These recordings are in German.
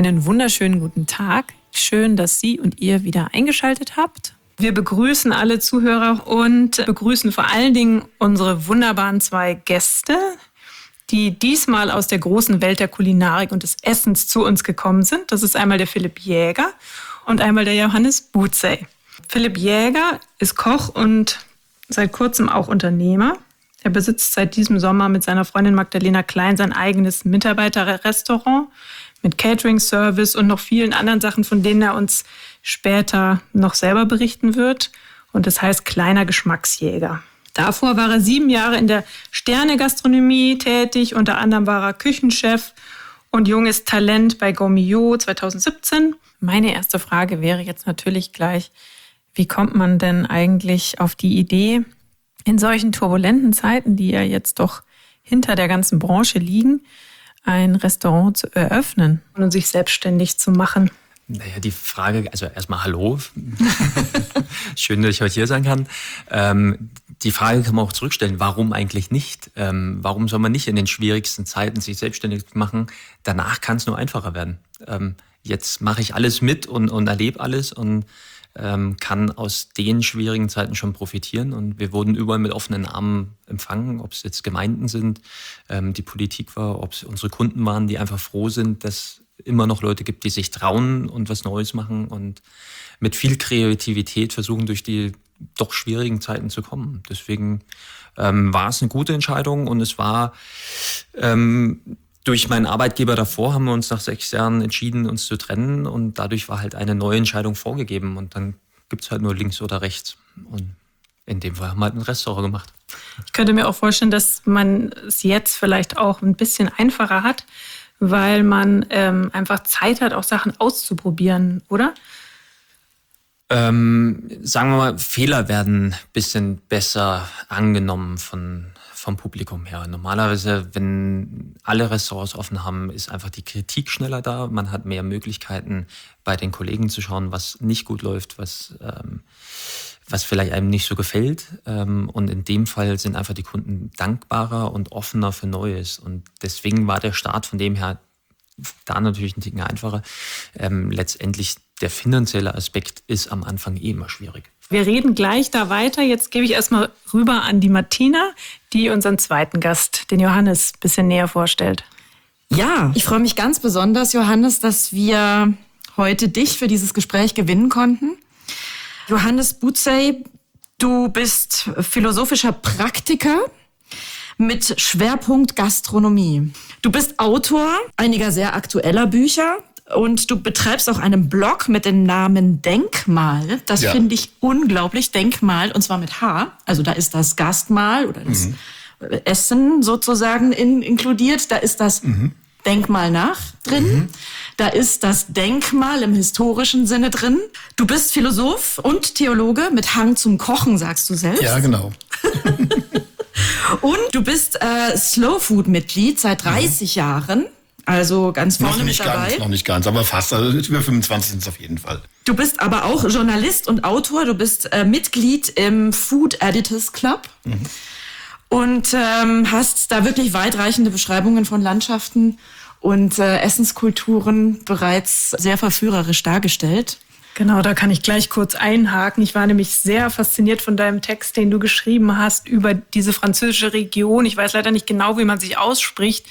Einen wunderschönen guten Tag. Schön, dass Sie und ihr wieder eingeschaltet habt. Wir begrüßen alle Zuhörer und begrüßen vor allen Dingen unsere wunderbaren 2 Gäste, die diesmal aus der großen Welt der Kulinarik und des Essens zu uns gekommen sind. Das ist einmal der Philipp Jäger und einmal der Johannes Butzey. Philipp Jäger ist Koch und seit kurzem auch Unternehmer. Er besitzt seit diesem Sommer mit seiner Freundin Magdalena Klein sein eigenes Mitarbeiterrestaurant mit Catering-Service und noch vielen anderen Sachen, von denen er uns später noch selber berichten wird. Und das heißt Kleiner Geschmacksjäger. Davor war er 7 Jahre in der Sterne-Gastronomie tätig. Unter anderem war er Küchenchef und junges Talent bei Gourmillot 2017. Meine erste Frage wäre jetzt natürlich gleich, wie kommt man denn eigentlich auf die Idee, in solchen turbulenten Zeiten, die ja jetzt doch hinter der ganzen Branche liegen, ein Restaurant zu eröffnen und sich selbstständig zu machen? Naja, die Frage, also erstmal hallo. Schön, dass ich heute hier sein kann. Die Frage kann man auch zurückstellen, warum eigentlich nicht? Warum soll man nicht in den schwierigsten Zeiten sich selbstständig machen? Danach kann es nur einfacher werden. Jetzt mache ich alles mit und erlebe alles und kann aus den schwierigen Zeiten schon profitieren. Und wir wurden überall mit offenen Armen empfangen, ob es jetzt Gemeinden sind, die Politik war, ob es unsere Kunden waren, die einfach froh sind, dass immer noch Leute gibt, die sich trauen und was Neues machen und mit viel Kreativität versuchen, durch die doch schwierigen Zeiten zu kommen. Deswegen war es eine gute Entscheidung und es war durch meinen Arbeitgeber davor haben wir uns nach 6 Jahren entschieden, uns zu trennen und dadurch war halt eine neue Entscheidung vorgegeben und dann gibt's halt nur links oder rechts und in dem Fall haben wir halt ein Restaurant gemacht. Ich könnte mir auch vorstellen, dass man es jetzt vielleicht auch ein bisschen einfacher hat, weil man einfach Zeit hat, auch Sachen auszuprobieren, oder? Sagen wir mal, Fehler werden ein bisschen besser angenommen vom Publikum her. Normalerweise, wenn alle Restaurants offen haben, ist einfach die Kritik schneller da. Man hat mehr Möglichkeiten, bei den Kollegen zu schauen, was nicht gut läuft, was vielleicht einem nicht so gefällt. Und in dem Fall sind einfach die Kunden dankbarer und offener für Neues. Und deswegen war der Start von dem her da natürlich ein Ticken einfacher. Letztendlich der finanzielle Aspekt ist am Anfang immer schwierig. Wir reden gleich da weiter. Jetzt gebe ich erstmal rüber an die Martina, die unseren zweiten Gast, den Johannes, ein bisschen näher vorstellt. Ja, ich freue mich ganz besonders, Johannes, dass wir heute dich für dieses Gespräch gewinnen konnten. Johannes Butzey, du bist philosophischer Praktiker mit Schwerpunkt Gastronomie. Du bist Autor einiger sehr aktueller Bücher. Und du betreibst auch einen Blog mit dem Namen Denkmal. Das finde ich unglaublich. Denkmal, und zwar mit H. Also da ist das Gastmahl oder das Essen sozusagen inkludiert. Da ist das Denkmal nach drin. Da ist das Denkmal im historischen Sinne drin. Du bist Philosoph und Theologe mit Hang zum Kochen, sagst du selbst. Ja, genau. Und du bist Slow-Food-Mitglied seit 30 Jahren. Also ganz vorne mit dabei. Noch nicht ganz, aber fast. Also über 25 sind es auf jeden Fall. Du bist aber auch Journalist und Autor. Du bist Mitglied im Food Editors Club und hast da wirklich weitreichende Beschreibungen von Landschaften und Essenskulturen bereits sehr verführerisch dargestellt. Genau, da kann ich gleich kurz einhaken. Ich war nämlich sehr fasziniert von deinem Text, den du geschrieben hast über diese französische Region. Ich weiß leider nicht genau, wie man sich ausspricht.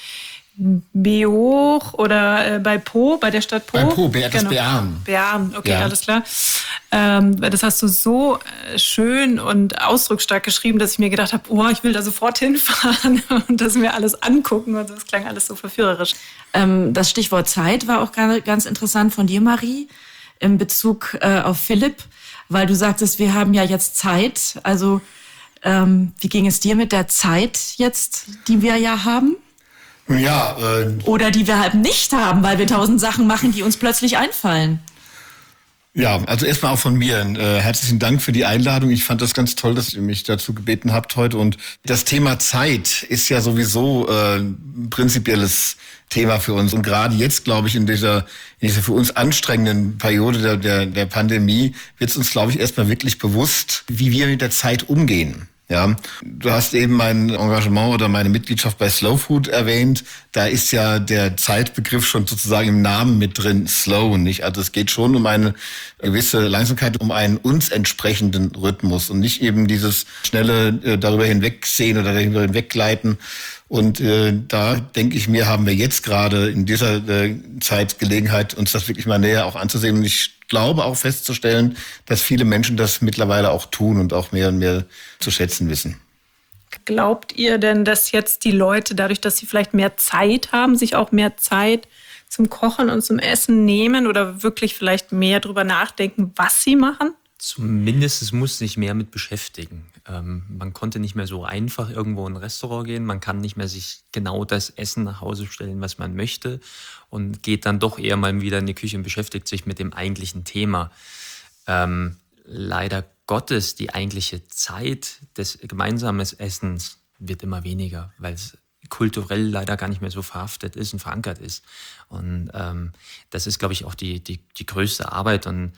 Beoch oder bei Po, bei der Stadt Po. Bei Po, das Bearn. Bearn, okay, ja. Alles klar. Das hast du so schön und ausdrucksstark geschrieben, dass ich mir gedacht habe, oh, ich will da sofort hinfahren und das mir alles angucken. Und das klang alles so verführerisch. Das Stichwort Zeit war auch ganz interessant von dir, Marie, in Bezug auf Philipp, weil du sagtest, wir haben ja jetzt Zeit. Also wie ging es dir mit der Zeit jetzt, die wir ja haben? Ja, oder die wir halt nicht haben, weil wir 1000 Sachen machen, die uns plötzlich einfallen. Ja, also erstmal auch von mir herzlichen Dank für die Einladung. Ich fand das ganz toll, dass ihr mich dazu gebeten habt heute. Und das Thema Zeit ist ja sowieso ein prinzipielles Thema für uns. Und gerade jetzt, glaube ich, in dieser für uns anstrengenden Periode der Pandemie wird es uns, glaube ich, erstmal wirklich bewusst, wie wir mit der Zeit umgehen. Ja, du hast eben mein Engagement oder meine Mitgliedschaft bei Slow Food erwähnt. Da ist ja der Zeitbegriff schon sozusagen im Namen mit drin, slow, nicht? Also es geht schon um eine gewisse Langsamkeit, um einen uns entsprechenden Rhythmus und nicht eben dieses schnelle darüber hinwegsehen oder darüber hinweggleiten. Und da denke ich mir, haben wir jetzt gerade in dieser Zeit Gelegenheit, uns das wirklich mal näher auch anzusehen. Und ich glaube auch festzustellen, dass viele Menschen das mittlerweile auch tun und auch mehr und mehr zu schätzen wissen. Glaubt ihr denn, dass jetzt die Leute, dadurch, dass sie vielleicht mehr Zeit haben, sich auch mehr Zeit zum Kochen und zum Essen nehmen oder wirklich vielleicht mehr drüber nachdenken, was sie machen? Zumindest es muss sich mehr mit beschäftigen. Man konnte nicht mehr so einfach irgendwo in ein Restaurant gehen. Man kann nicht mehr sich genau das Essen nach Hause stellen, was man möchte und geht dann doch eher mal wieder in die Küche und beschäftigt sich mit dem eigentlichen Thema. Leider Gottes, die eigentliche Zeit des gemeinsamen Essens wird immer weniger, weil es kulturell leider gar nicht mehr so verhaftet ist und verankert ist. Und das ist, glaube ich, auch die größte Arbeit und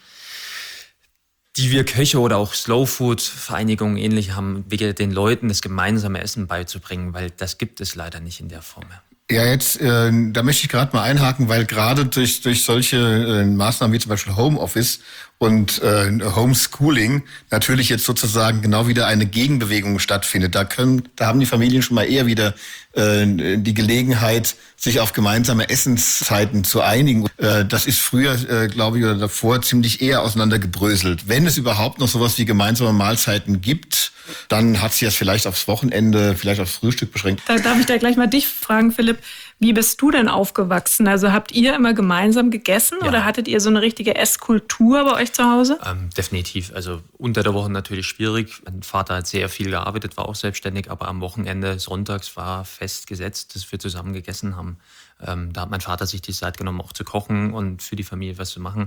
die wir Köche oder auch Slow-Food-Vereinigungen ähnlich haben, den Leuten das gemeinsame Essen beizubringen, weil das gibt es leider nicht in der Form. Ja, jetzt, da möchte ich gerade mal einhaken, weil gerade durch solche Maßnahmen wie zum Beispiel Homeoffice und Homeschooling natürlich jetzt sozusagen genau wieder eine Gegenbewegung stattfindet. Da haben die Familien schon mal eher wieder die Gelegenheit, sich auf gemeinsame Essenszeiten zu einigen. Das ist früher, glaube ich, oder davor ziemlich eher auseinandergebröselt. Wenn es überhaupt noch sowas wie gemeinsame Mahlzeiten gibt, dann hat sie das vielleicht aufs Wochenende, vielleicht aufs Frühstück beschränkt. Da darf ich da gleich mal dich fragen, Philipp. Wie bist du denn aufgewachsen? Also habt ihr immer gemeinsam gegessen oder hattet ihr so eine richtige Esskultur bei euch zu Hause? Definitiv. Also unter der Woche natürlich schwierig. Mein Vater hat sehr viel gearbeitet, war auch selbstständig, aber am Wochenende, sonntags war festgesetzt, dass wir zusammen gegessen haben. Da hat mein Vater sich die Zeit genommen, auch zu kochen und für die Familie was zu machen.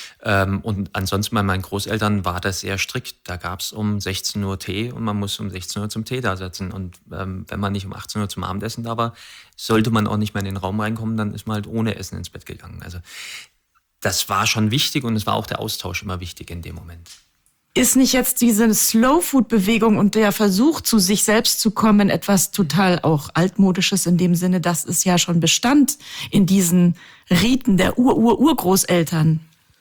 Und ansonsten bei meinen Großeltern war das sehr strikt. Da gab es um 16 Uhr Tee und man muss um 16 Uhr zum Tee da sitzen. Und wenn man nicht um 18 Uhr zum Abendessen da war, sollte man auch nicht mehr in den Raum reinkommen, dann ist man halt ohne Essen ins Bett gegangen. Also das war schon wichtig und es war auch der Austausch immer wichtig in dem Moment. Ist nicht jetzt diese Slow-Food-Bewegung und der Versuch, zu sich selbst zu kommen, etwas total auch altmodisches in dem Sinne, dass es ja schon bestand in diesen Riten der Urgroßeltern?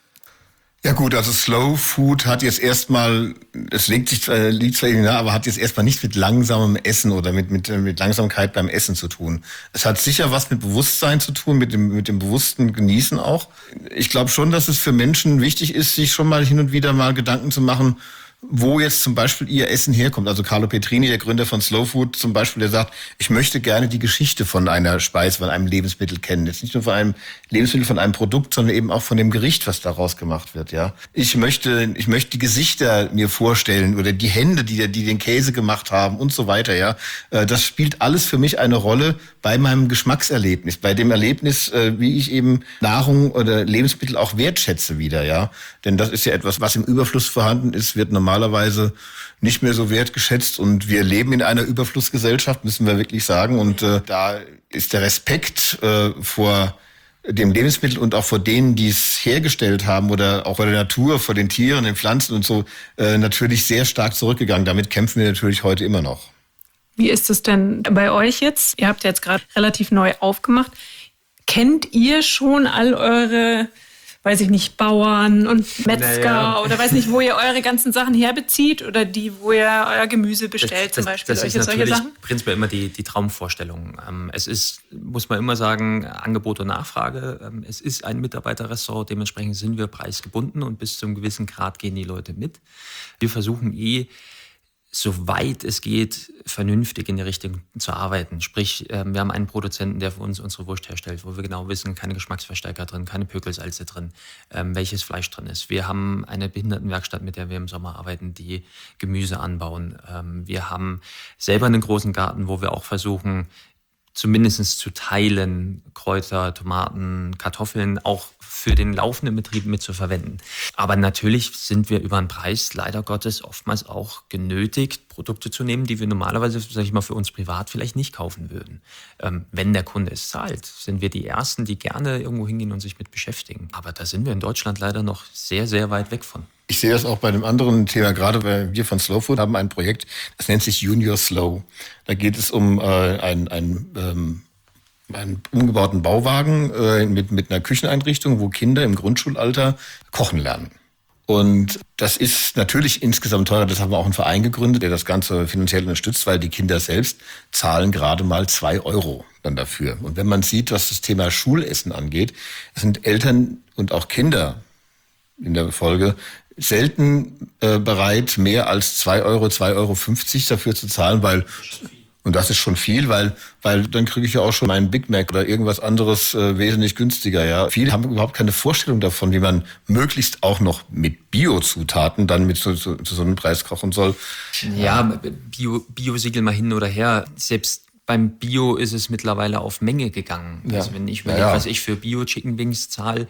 Ja gut, also Slow Food hat jetzt erstmal, es liegt zwar Ihnen nahe, aber hat jetzt erstmal nichts mit langsamem Essen oder mit Langsamkeit beim Essen zu tun. Es hat sicher was mit Bewusstsein zu tun, mit dem bewussten Genießen auch. Ich glaube schon, dass es für Menschen wichtig ist, sich schon mal hin und wieder mal Gedanken zu machen, wo jetzt zum Beispiel ihr Essen herkommt. Also Carlo Petrini, der Gründer von Slow Food zum Beispiel, der sagt, ich möchte gerne die Geschichte von einer Speise, von einem Lebensmittel kennen. Jetzt nicht nur von einem Lebensmittel, von einem Produkt, sondern eben auch von dem Gericht, was daraus gemacht wird, ja. Ich möchte die Gesichter mir vorstellen oder die Hände, die den Käse gemacht haben und so weiter, ja. Das spielt alles für mich eine Rolle bei meinem Geschmackserlebnis, bei dem Erlebnis, wie ich eben Nahrung oder Lebensmittel auch wertschätze wieder, ja. Denn das ist ja etwas, was im Überfluss vorhanden ist, wird normalerweise nicht mehr so wertgeschätzt und wir leben in einer Überflussgesellschaft, müssen wir wirklich sagen. Und da ist der Respekt vor dem Lebensmittel und auch vor denen, die es hergestellt haben oder auch vor der Natur, vor den Tieren, den Pflanzen und so natürlich sehr stark zurückgegangen. Damit kämpfen wir natürlich heute immer noch. Wie ist es denn bei euch jetzt? Ihr habt ja jetzt gerade relativ neu aufgemacht. Kennt ihr schon all eure, weiß ich nicht, Bauern und Metzger oder weiß nicht, wo ihr eure ganzen Sachen herbezieht oder wo ihr euer Gemüse bestellt zum Beispiel? Das ist natürlich prinzipiell immer die Traumvorstellung. Es ist, muss man immer sagen, Angebot und Nachfrage. Es ist ein Mitarbeiterrestaurant, dementsprechend sind wir preisgebunden und bis zu einem gewissen Grad gehen die Leute mit. Wir versuchen soweit es geht, vernünftig in die Richtung zu arbeiten. Sprich, wir haben einen Produzenten, der für uns unsere Wurst herstellt, wo wir genau wissen, keine Geschmacksverstärker drin, keine Pökelsalze drin, welches Fleisch drin ist. Wir haben eine Behindertenwerkstatt, mit der wir im Sommer arbeiten, die Gemüse anbauen. Wir haben selber einen großen Garten, wo wir auch versuchen, zumindest zu teilen, Kräuter, Tomaten, Kartoffeln auch für den laufenden Betrieb mit zu verwenden. Aber natürlich sind wir über den Preis leider Gottes oftmals auch genötigt, Produkte zu nehmen, die wir normalerweise, sag ich mal, für uns privat vielleicht nicht kaufen würden. Wenn der Kunde es zahlt, sind wir die Ersten, die gerne irgendwo hingehen und sich mit beschäftigen. Aber da sind wir in Deutschland leider noch sehr, sehr weit weg von. Ich sehe das auch bei einem anderen Thema, gerade weil wir von Slow Food haben ein Projekt, das nennt sich Junior Slow. Da geht es um einen umgebauten Bauwagen mit einer Kücheneinrichtung, wo Kinder im Grundschulalter kochen lernen. Und das ist natürlich insgesamt teurer. Das haben wir auch einen Verein gegründet, der das Ganze finanziell unterstützt, weil die Kinder selbst zahlen gerade mal 2 € dann dafür. Und wenn man sieht, was das Thema Schulessen angeht, sind Eltern und auch Kinder in der Folge selten bereit, mehr als 2 €, 2,50 € dafür zu zahlen, weil und das ist schon viel, weil dann kriege ich ja auch schon meinen Big Mac oder irgendwas anderes wesentlich günstiger. Ja, viele haben überhaupt keine Vorstellung davon, wie man möglichst auch noch mit Bio-Zutaten dann mit zu so einem Preis kochen soll. Ja, Bio-Siegel mal hin oder her. Selbst beim Bio ist es mittlerweile auf Menge gegangen. Ja. Also wenn ich überlege, was ich für Bio-Chicken Wings zahle,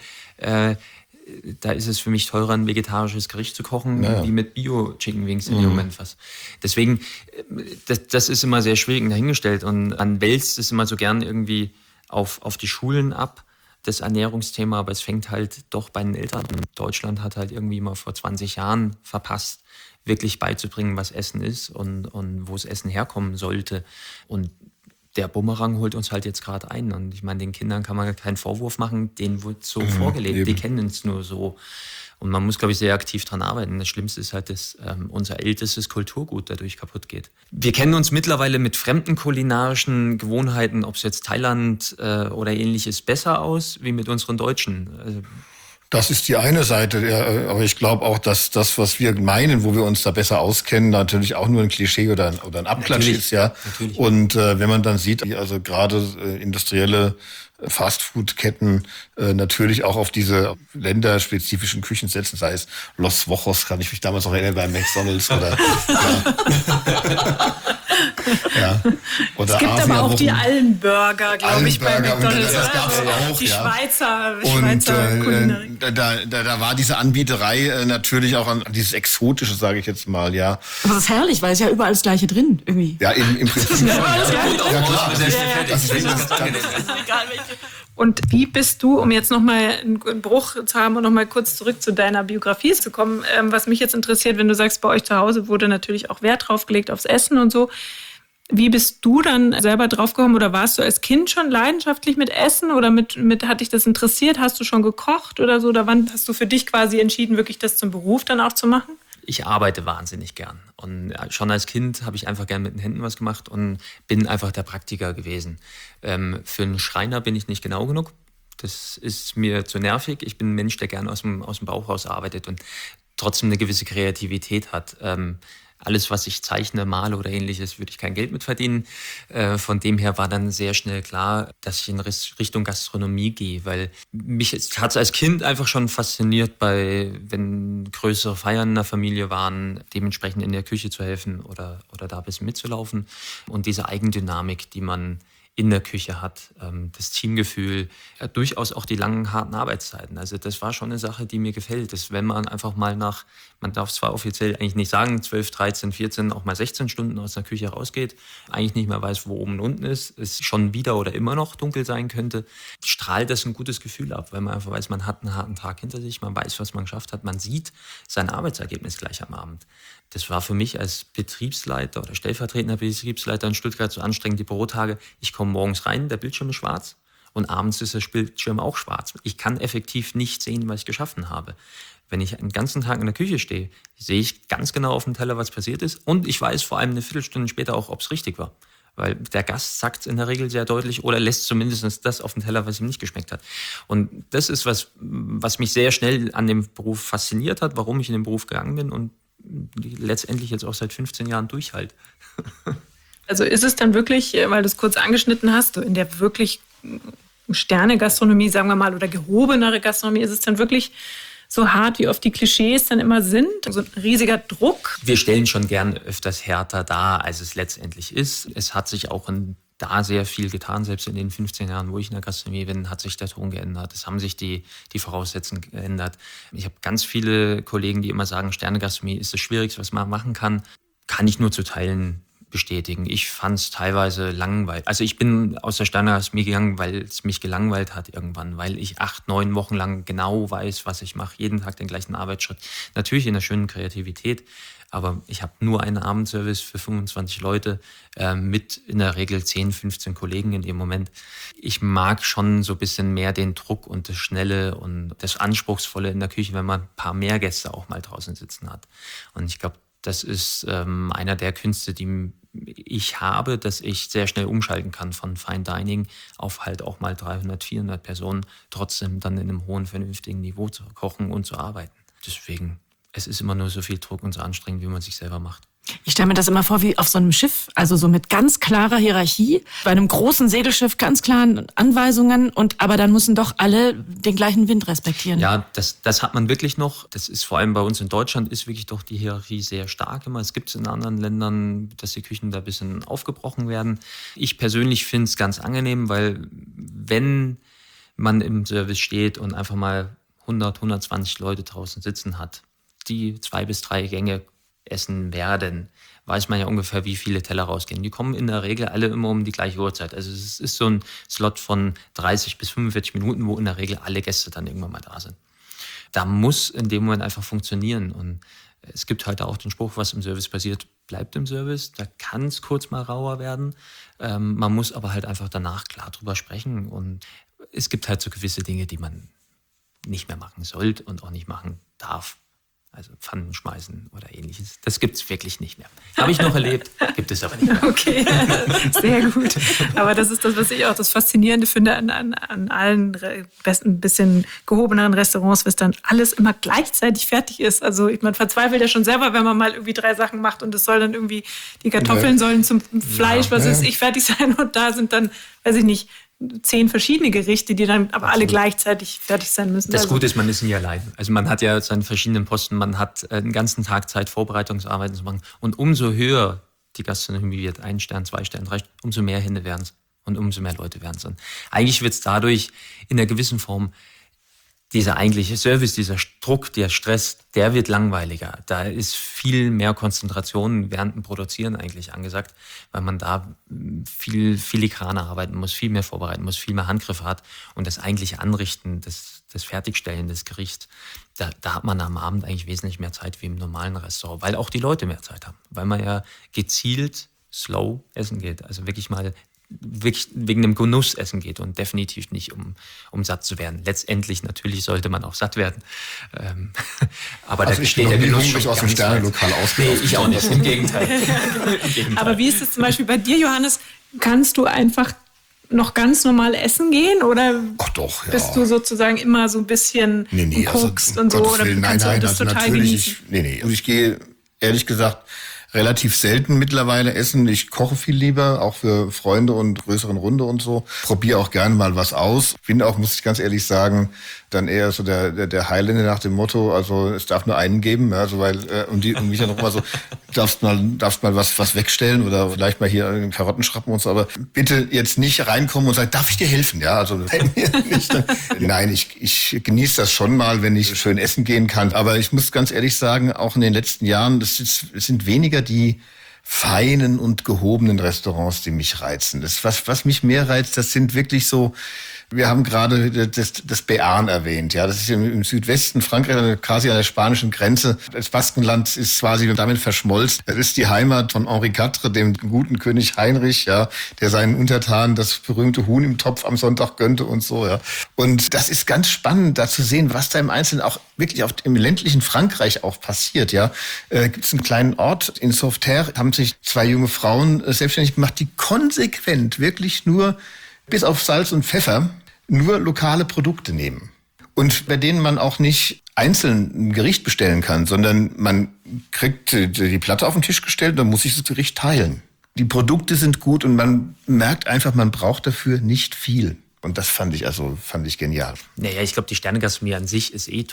da ist es für mich teurer, ein vegetarisches Gericht zu kochen, wie mit Bio-Chicken Wings in dem Moment was. Deswegen, das ist immer sehr schwierig dahingestellt und man wälzt es immer so gern irgendwie auf die Schulen ab, das Ernährungsthema, aber es fängt halt doch bei den Eltern. Deutschland hat halt irgendwie mal vor 20 Jahren verpasst, wirklich beizubringen, was Essen ist und wo das Essen herkommen sollte. Und der Bumerang holt uns halt jetzt gerade ein. Und ich meine, den Kindern kann man keinen Vorwurf machen, denen wird so vorgelebt. Eben. Die kennen es nur so. Und man muss, glaube ich, sehr aktiv dran arbeiten. Das Schlimmste ist halt, dass unser ältestes Kulturgut dadurch kaputt geht. Wir kennen uns mittlerweile mit fremden kulinarischen Gewohnheiten, ob es jetzt Thailand oder ähnliches, besser aus, wie mit unseren Deutschen. Also, das ist die eine Seite, aber ich glaube auch, dass das, was wir meinen, wo wir uns da besser auskennen, natürlich auch nur ein Klischee oder ein Abklatsch ist, ja. Natürlich. Und wenn man dann sieht, also gerade industrielle Fastfood-Ketten natürlich auch auf diese länderspezifischen Küchen setzen, sei es Los Wochos, kann ich mich damals noch erinnern, bei McDonald's oder ja. Oder es gibt aber auch die Allenburger, glaube ich, bei McDonald's. Das gab's auch, die Schweizer Kulinarik. Da war diese Anbieterei natürlich auch an dieses Exotische, sage ich jetzt mal, ja. Aber das ist herrlich, weil es ja überall das Gleiche drin irgendwie. Ja, im Prinzip. Ja, klar. Und wie bist du, um jetzt nochmal einen Bruch zu haben und nochmal kurz zurück zu deiner Biografie zu kommen, was mich jetzt interessiert, wenn du sagst, bei euch zu Hause wurde natürlich auch Wert drauf gelegt aufs Essen und so. Wie bist du dann selber draufgekommen oder warst du als Kind schon leidenschaftlich mit Essen oder hat dich das interessiert? Hast du schon gekocht oder so? Oder wann hast du für dich quasi entschieden, wirklich das zum Beruf dann auch zu machen? Ich arbeite wahnsinnig gern. Und schon als Kind habe ich einfach gern mit den Händen was gemacht und bin einfach der Praktiker gewesen. Für einen Schreiner bin ich nicht genau genug. Das ist mir zu nervig. Ich bin ein Mensch, der gern aus dem Bauch raus arbeitet und trotzdem eine gewisse Kreativität hat. Alles, was ich zeichne, male oder ähnliches, würde ich kein Geld mit verdienen. Von dem her war dann sehr schnell klar, dass ich in Richtung Gastronomie gehe, weil mich hat es als Kind einfach schon fasziniert, wenn größere Feiern in der Familie waren, dementsprechend in der Küche zu helfen oder da ein bisschen mitzulaufen. Und diese Eigendynamik, die man in der Küche hat, das Teamgefühl, durchaus auch die langen, harten Arbeitszeiten. Also das war schon eine Sache, die mir gefällt. Dass wenn man einfach mal man darf zwar offiziell eigentlich nicht sagen, 12, 13, 14, auch mal 16 Stunden aus der Küche rausgeht, eigentlich nicht mehr weiß, wo oben und unten ist, es schon wieder oder immer noch dunkel sein könnte, strahlt das ein gutes Gefühl ab, weil man einfach weiß, man hat einen harten Tag hinter sich, man weiß, was man geschafft hat, man sieht sein Arbeitsergebnis gleich am Abend. Das war für mich als Betriebsleiter oder stellvertretender Betriebsleiter in Stuttgart so anstrengend, die Bürotage. Ich komme morgens rein, der Bildschirm ist schwarz und abends ist der Bildschirm auch schwarz. Ich kann effektiv nicht sehen, was ich geschaffen habe. Wenn ich einen ganzen Tag in der Küche stehe, sehe ich ganz genau auf dem Teller, was passiert ist und ich weiß vor allem eine Viertelstunde später auch, ob es richtig war. Weil der Gast sagt es in der Regel sehr deutlich oder lässt zumindest das auf dem Teller, was ihm nicht geschmeckt hat. Und das ist was mich sehr schnell an dem Beruf fasziniert hat, warum ich in den Beruf gegangen bin und letztendlich jetzt auch seit 15 Jahren durchhalt. Also ist es dann wirklich, weil du es kurz angeschnitten hast, so in der wirklich Sterne-Gastronomie, sagen wir mal, oder gehobenere Gastronomie, ist es dann wirklich so hart, wie oft die Klischees dann immer sind? So ein riesiger Druck? Wir stellen schon gern öfters härter dar, als es letztendlich ist. Es hat sich auch da sehr viel getan. Selbst in den 15 Jahren, wo ich in der Gastronomie bin, hat sich der Ton geändert. Es haben sich die Voraussetzungen geändert. Ich habe ganz viele Kollegen, die immer sagen, Sterne-Gastronomie ist das Schwierigste, was man machen kann. Kann ich nur zu Teilen bestätigen. Ich fand es teilweise langweilig. Also ich bin aus der Sternegastronomie gegangen, weil es mich gelangweilt hat irgendwann, weil ich 8, 9 Wochen lang genau weiß, was ich mache, jeden Tag den gleichen Arbeitsschritt. Natürlich in der schönen Kreativität, aber ich habe nur einen Abendservice für 25 Leute mit in der Regel 10, 15 Kollegen in dem Moment. Ich mag schon so ein bisschen mehr den Druck und das Schnelle und das Anspruchsvolle in der Küche, wenn man ein paar mehr Gäste auch mal draußen sitzen hat. Und ich glaube, das ist einer der Künste, die ich habe, dass ich sehr schnell umschalten kann von Fine Dining auf halt auch mal 300, 400 Personen, trotzdem dann in einem hohen, vernünftigen Niveau zu kochen und zu arbeiten. Deswegen, es ist immer nur so viel Druck und so anstrengend, wie man sich selber macht. Ich stelle mir das immer vor wie auf so einem Schiff, also so mit ganz klarer Hierarchie, bei einem großen Segelschiff ganz klaren Anweisungen aber dann müssen doch alle den gleichen Wind respektieren. Ja, das hat man wirklich noch. Das ist vor allem bei uns in Deutschland ist wirklich doch die Hierarchie sehr stark immer. Es gibt es in anderen Ländern, dass die Küchen da ein bisschen aufgebrochen werden. Ich persönlich finde es ganz angenehm, weil wenn man im Service steht und einfach mal 100, 120 Leute draußen sitzen hat, die 2 bis 3 Gänge essen werden, weiß man ja ungefähr, wie viele Teller rausgehen. Die kommen in der Regel alle immer um die gleiche Uhrzeit. Also es ist so ein Slot von 30 bis 45 Minuten, wo in der Regel alle Gäste dann irgendwann mal da sind. Da muss in dem Moment einfach funktionieren. Und es gibt heute auch den Spruch, was im Service passiert, bleibt im Service. Da kann es kurz mal rauer werden. Man muss aber halt einfach danach klar drüber sprechen. Und es gibt halt so gewisse Dinge, die man nicht mehr machen sollte und auch nicht machen darf. Also Pfannen schmeißen oder ähnliches. Das gibt es wirklich nicht mehr. Habe ich noch erlebt, gibt es aber nicht mehr. Okay, sehr gut. Aber das ist das, was ich auch das Faszinierende finde an allen besten bisschen gehobeneren Restaurants, was dann alles immer gleichzeitig fertig ist. Also man verzweifelt ja schon selber, wenn man mal irgendwie 3 Sachen macht und es soll dann irgendwie, die Kartoffeln sollen zum Fleisch, was weiß ich, fertig sein und da sind dann, weiß ich nicht, 10 verschiedene Gerichte, die dann aber alle gleichzeitig fertig sein müssen. Das Gute ist, man ist nie allein. Also man hat ja seine verschiedenen Posten, man hat einen ganzen Tag Zeit, Vorbereitungsarbeiten zu machen. Und umso höher die Gastronomie wird, 1 Stern, 2 Sterne, 3 Sterne, umso mehr Hände werden es und umso mehr Leute werden es. Und eigentlich wird es dadurch in einer gewissen Form dieser eigentliche Service, dieser Druck, der Stress, der wird langweiliger. Da ist viel mehr Konzentration während dem Produzieren eigentlich angesagt, weil man da viel filigraner arbeiten muss, viel mehr vorbereiten muss, viel mehr Handgriffe hat. Und das eigentliche Anrichten, das Fertigstellen des Gerichts, da hat man am Abend eigentlich wesentlich mehr Zeit wie im normalen Restaurant, weil auch die Leute mehr Zeit haben. Weil man ja gezielt slow essen geht, also wirklich wegen dem Genuss essen geht und definitiv nicht, um satt zu werden. Letztendlich natürlich sollte man auch satt werden. Aber also da steht der Genuss schon aus dem Sternelokal ausgelaufen. Nee, ich auch nicht, im Gegenteil. Aber wie ist es zum Beispiel bei dir, Johannes? Kannst du einfach noch ganz normal essen gehen oder Ach doch, ja. bist du sozusagen immer so ein bisschen guckst und so? Oder kannst du das total genießen? Also ich gehe ehrlich gesagt relativ selten mittlerweile essen. Ich koche viel lieber, auch für Freunde und größeren Runde und so. Probiere auch gerne mal was aus. Bin auch, muss ich ganz ehrlich sagen, dann eher so der Highlander nach dem Motto, also es darf nur einen geben, also weil und mich dann noch mal so darfst mal was wegstellen oder vielleicht mal hier Karotten schrappen und so, aber bitte jetzt nicht reinkommen und sagen, darf ich dir helfen? Ja, also nein, ich genieße das schon mal, wenn ich schön essen gehen kann, aber ich muss ganz ehrlich sagen, auch in den letzten Jahren, es sind weniger die feinen und gehobenen Restaurants, die mich reizen. Was mich mehr reizt, das sind wirklich so. Wir haben gerade das Béarn erwähnt, ja. Das ist im Südwesten Frankreich, quasi an der spanischen Grenze. Das Baskenland ist quasi damit verschmolzen. Das ist die Heimat von Henri IV, dem guten König Heinrich, ja, der seinen Untertanen das berühmte Huhn im Topf am Sonntag gönnte und so, ja. Und das ist ganz spannend, da zu sehen, was da im Einzelnen auch wirklich im ländlichen Frankreich auch passiert, ja. Gibt es einen kleinen Ort in Sauveterre, haben sich 2 junge Frauen selbstständig gemacht, die konsequent wirklich nur bis auf Salz und Pfeffer nur lokale Produkte nehmen. Und bei denen man auch nicht einzeln ein Gericht bestellen kann, sondern man kriegt die Platte auf den Tisch gestellt und dann muss sich das Gericht teilen. Die Produkte sind gut und man merkt einfach, man braucht dafür nicht viel. Und das fand ich genial. Naja, ich glaube, die Sternegastronomie an sich ist tot.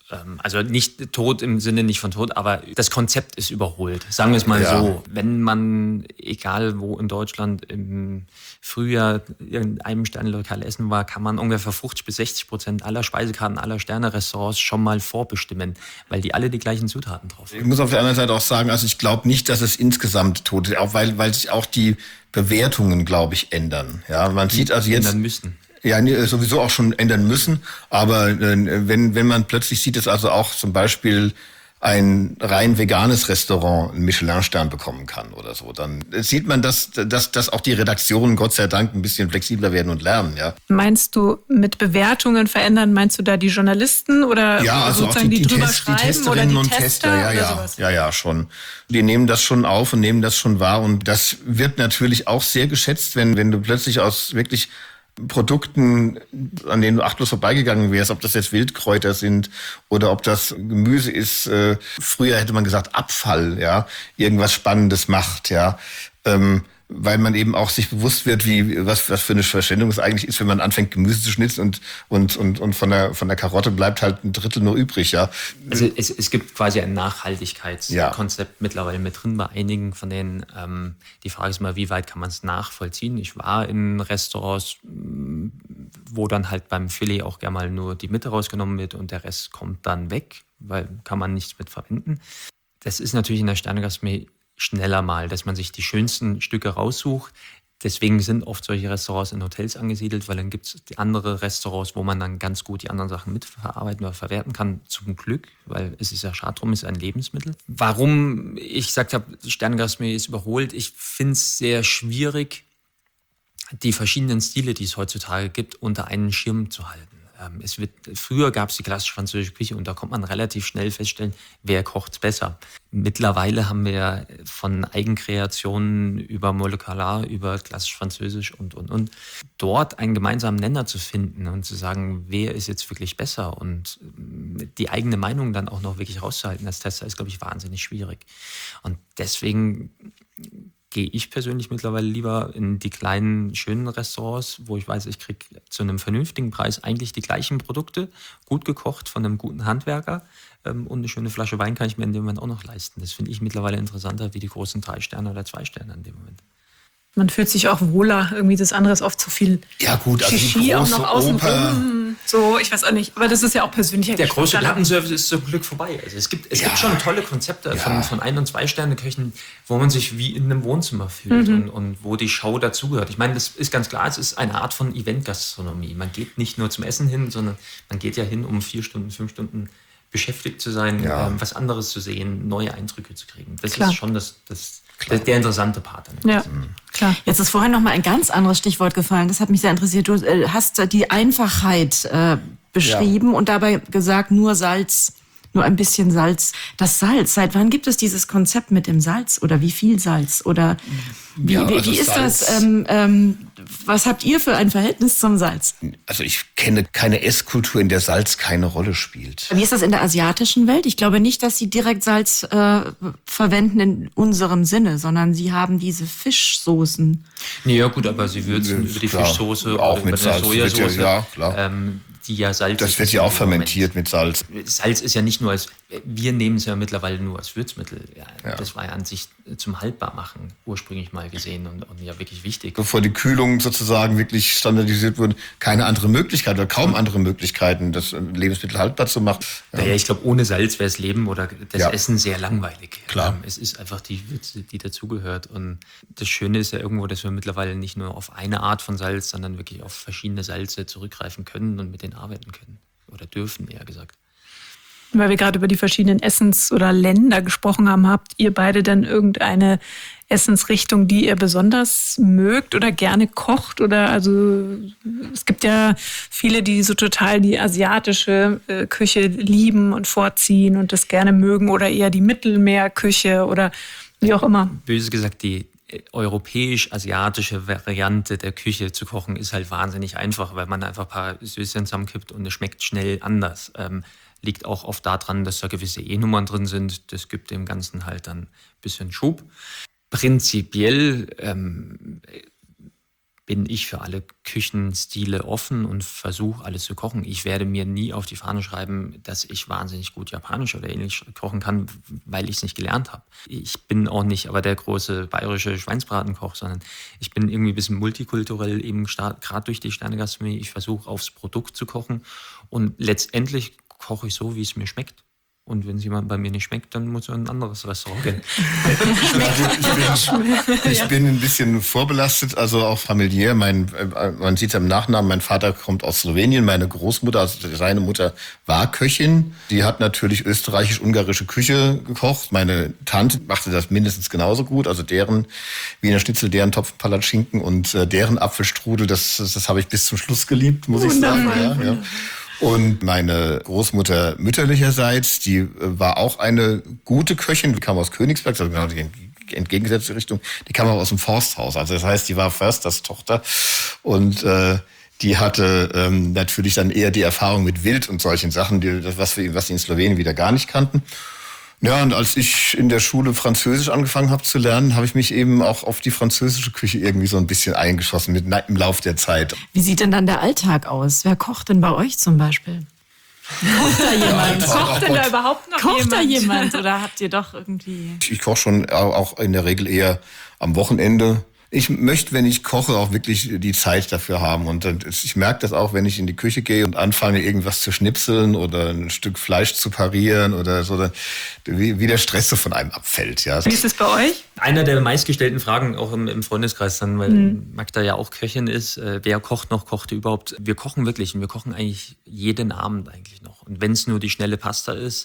Also nicht tot im Sinne nicht von tot, aber das Konzept ist überholt. Sagen wir es mal so. Wenn man, egal wo in Deutschland, im Frühjahr in einem Sternelokal essen war, kann man ungefähr 50-60% aller Speisekarten aller Sterne-Restaurants schon mal vorbestimmen, weil die alle die gleichen Zutaten drauf haben. Ich muss auf der anderen Seite auch sagen, also ich glaube nicht, dass es insgesamt tot ist, auch weil sich auch die Bewertungen, glaube ich, ändern. Ja, man sieht also jetzt... Ändern müssen. Ja, sowieso auch schon ändern müssen. Aber wenn man plötzlich sieht, dass also auch zum Beispiel ein rein veganes Restaurant einen Michelin-Stern bekommen kann oder so, dann sieht man, dass auch die Redaktionen Gott sei Dank ein bisschen flexibler werden und lernen. Ja. Meinst du mit Bewertungen verändern, meinst du da die Journalisten oder ja, also sozusagen auch die drüber die schreiben Testerinnen oder die und Tester? Ja, schon. Die nehmen das schon auf und nehmen das schon wahr. Und das wird natürlich auch sehr geschätzt, wenn du plötzlich aus wirklich Produkten, an denen du achtlos vorbeigegangen wärst, ob das jetzt Wildkräuter sind oder ob das Gemüse ist, früher hätte man gesagt Abfall, ja, irgendwas Spannendes macht, ja, weil man eben auch sich bewusst wird, was für eine Verschwendung es eigentlich ist, wenn man anfängt Gemüse zu schnitzen und von der Karotte bleibt halt ein Drittel nur übrig, ja. Also es gibt quasi ein Nachhaltigkeitskonzept mittlerweile mit drin bei einigen von denen. Die Frage ist mal, wie weit kann man es nachvollziehen? Ich war in Restaurants, wo dann halt beim Filet auch gerne mal nur die Mitte rausgenommen wird und der Rest kommt dann weg, weil kann man nichts mit verwenden. Das ist natürlich in der Sternegastronomie schneller mal, dass man sich die schönsten Stücke raussucht. Deswegen sind oft solche Restaurants in Hotels angesiedelt, weil dann gibt es die andere Restaurants, wo man dann ganz gut die anderen Sachen mitverarbeiten oder verwerten kann, zum Glück, weil es ist ja schade drum, es ist ein Lebensmittel. Warum ich gesagt habe, Sternegastronomie ist überholt, ich finde es sehr schwierig, die verschiedenen Stile, die es heutzutage gibt, unter einen Schirm zu halten. Früher gab es die klassische französische Küche und da konnte man relativ schnell feststellen, wer kocht besser. Mittlerweile haben wir von Eigenkreationen über Molekular, über klassisch französisch und. Dort einen gemeinsamen Nenner zu finden und zu sagen, wer ist jetzt wirklich besser und die eigene Meinung dann auch noch wirklich rauszuhalten als Tester ist, glaube ich, wahnsinnig schwierig. Und deswegen gehe ich persönlich mittlerweile lieber in die kleinen, schönen Restaurants, wo ich weiß, ich kriege zu einem vernünftigen Preis eigentlich die gleichen Produkte, gut gekocht von einem guten Handwerker und eine schöne Flasche Wein kann ich mir in dem Moment auch noch leisten. Das finde ich mittlerweile interessanter wie die großen 3 Sterne oder 2 Sterne in dem Moment. Man fühlt sich auch wohler, irgendwie das andere ist oft zu viel. Ja gut, also Shishi die auch große noch außen Oper. rum. So, ich weiß auch nicht, aber das ist ja auch persönlicher Der Geschmack. große Plattenservice ist zum Glück vorbei. Also es gibt schon tolle Konzepte von 1- und 2-Sterne-Köchen, wo man sich wie in einem Wohnzimmer fühlt und wo die Show dazugehört. Ich meine, das ist ganz klar, es ist eine Art von Event-Gastronomie. Man geht nicht nur zum Essen hin, sondern man geht ja hin, um 4 Stunden, 5 Stunden beschäftigt zu sein, was anderes zu sehen, neue Eindrücke zu kriegen. Das ist schon der interessante Part. Ja, klar. Jetzt ist vorhin noch mal ein ganz anderes Stichwort gefallen. Das hat mich sehr interessiert. Du hast die Einfachheit beschrieben und dabei gesagt, nur Salz, nur ein bisschen Salz. Das Salz, seit wann gibt es dieses Konzept mit dem Salz oder wie viel Salz? Oder wie ist Salz. das? Was habt ihr für ein Verhältnis zum Salz? Also ich kenne keine Esskultur, in der Salz keine Rolle spielt. Wie ist das in der asiatischen Welt? Ich glaube nicht, dass sie direkt Salz verwenden in unserem Sinne, sondern sie haben diese Fischsoßen. Nee, ja gut, aber sie würzen über die Fischsoße auch oder mit über die Salz. Sojasauce. Ja, klar. Die ja Salz Das wird ja auch fermentiert mit Salz. Salz ist ja nicht nur wir nehmen es ja mittlerweile nur als Würzmittel. Ja. Das war ja an sich zum Haltbarmachen ursprünglich mal gesehen und ja wirklich wichtig. Bevor die Kühlung sozusagen wirklich standardisiert wurde, keine andere Möglichkeit oder kaum andere Möglichkeiten, das Lebensmittel haltbar zu machen. Ja, ich glaube, ohne Salz wäre das Leben oder das Essen sehr langweilig. Klar. Es ist einfach die Würze, die dazugehört. Und das Schöne ist ja irgendwo, dass wir mittlerweile nicht nur auf eine Art von Salz, sondern wirklich auf verschiedene Salze zurückgreifen können und mit denen arbeiten können. Oder dürfen, eher gesagt. Weil wir gerade über die verschiedenen Essens- oder Länder gesprochen haben, habt ihr beide denn irgendeine Essensrichtung, die ihr besonders mögt oder gerne kocht? Oder also es gibt ja viele, die so total die asiatische Küche lieben und vorziehen und das gerne mögen oder eher die Mittelmeerküche oder wie auch immer. Böse gesagt, die europäisch-asiatische Variante der Küche zu kochen ist halt wahnsinnig einfach, weil man einfach ein paar Süßchen zusammenkippt und es schmeckt schnell anders. Liegt auch oft daran, dass da gewisse E-Nummern drin sind. Das gibt dem Ganzen halt dann ein bisschen Schub. Prinzipiell bin bin ich für alle Küchenstile offen und versuche alles zu kochen. Ich werde mir nie auf die Fahne schreiben, dass ich wahnsinnig gut Japanisch oder ähnlich kochen kann, weil ich es nicht gelernt habe. Ich bin auch nicht aber der große bayerische Schweinsbratenkoch, sondern ich bin irgendwie ein bisschen multikulturell, eben gerade durch die Sternegastronomie. Ich versuche aufs Produkt zu kochen und letztendlich koche ich so, wie es mir schmeckt. Und wenn es jemand bei mir nicht schmeckt, dann muss er in ein anderes Restaurant gehen. Ich bin ein bisschen vorbelastet, also auch familiär. Man sieht ja im Nachnamen, mein Vater kommt aus Slowenien, meine Großmutter, also seine Mutter war Köchin. Die hat natürlich österreichisch-ungarische Küche gekocht. Meine Tante machte das mindestens genauso gut. Also deren Wiener Schnitzel, deren Topfenpalatschinken und deren Apfelstrudel, das habe ich bis zum Schluss geliebt, muss ich sagen. Ja. Und meine Großmutter mütterlicherseits, die war auch eine gute Köchin, die kam aus Königsberg, also genau die entgegengesetzte Richtung, die kam auch aus dem Forsthaus. Also das heißt, die war Försters Tochter und die hatte natürlich dann eher die Erfahrung mit Wild und solchen Sachen, was die in Slowenien wieder gar nicht kannten. Ja, und als ich in der Schule Französisch angefangen habe zu lernen, habe ich mich eben auch auf die französische Küche irgendwie so ein bisschen eingeschossen im Lauf der Zeit. Wie sieht denn dann der Alltag aus? Wer kocht denn bei euch zum Beispiel? Kocht da jemand? Kocht denn da überhaupt noch jemand? Kocht da jemand oder habt ihr doch irgendwie... Ich koche schon auch in der Regel eher am Wochenende. Ich möchte, wenn ich koche, auch wirklich die Zeit dafür haben. Und ich merke das auch, wenn ich in die Küche gehe und anfange, irgendwas zu schnipseln oder ein Stück Fleisch zu parieren oder so, wie der Stress so von einem abfällt. Ja. Wie ist es bei euch? Einer der meistgestellten Fragen auch im Freundeskreis dann, weil Magda ja auch Köchin ist, wer kochte überhaupt? Wir kochen wirklich und wir kochen eigentlich jeden Abend eigentlich noch. Und wenn es nur die schnelle Pasta ist,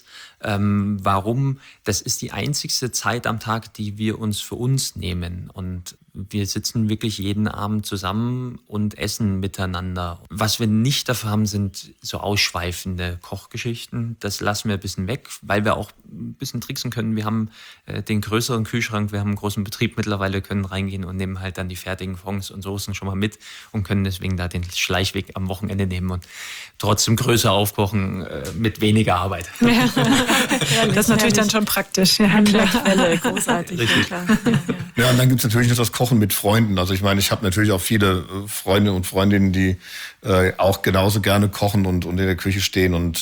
warum? Das ist die einzigste Zeit am Tag, die wir uns für uns nehmen. Und wir sitzen wirklich jeden Abend zusammen und essen miteinander. Was wir nicht dafür haben, sind so ausschweifende Kochgeschichten. Das lassen wir ein bisschen weg, weil wir auch ein bisschen tricksen können. Wir haben den größeren Kühlschrank, wir haben einen großen Betrieb mittlerweile, können reingehen und nehmen halt dann die fertigen Fonds und Soßen schon mal mit und können deswegen da den Schleichweg am Wochenende nehmen und trotzdem größer aufkochen mit weniger Arbeit. Ja. Das ist natürlich dann schon praktisch. Ja, klar. Quelle, großartig. Richtig. Ja, Ja, und dann gibt's natürlich noch das Kochen mit Freunden. Also ich meine, ich habe natürlich auch viele Freunde und Freundinnen, die auch genauso gerne kochen und in der Küche stehen und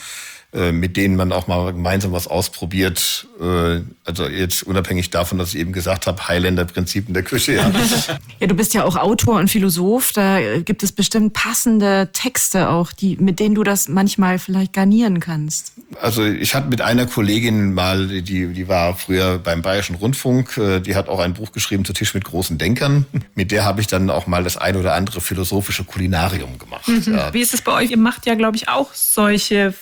mit denen man auch mal gemeinsam was ausprobiert. Also jetzt unabhängig davon, dass ich eben gesagt habe, Highlander-Prinzip in der Küche. Ja. Ja, du bist ja auch Autor und Philosoph. Da gibt es bestimmt passende Texte auch, mit denen du das manchmal vielleicht garnieren kannst. Also ich hatte mit einer Kollegin mal, die war früher beim Bayerischen Rundfunk, die hat auch ein Buch geschrieben, Zu Tisch mit großen Denkern. Mit der habe ich dann auch mal das ein oder andere philosophische Kulinarium gemacht. Ja. Wie ist es bei euch? Ihr macht ja, glaube ich, auch solche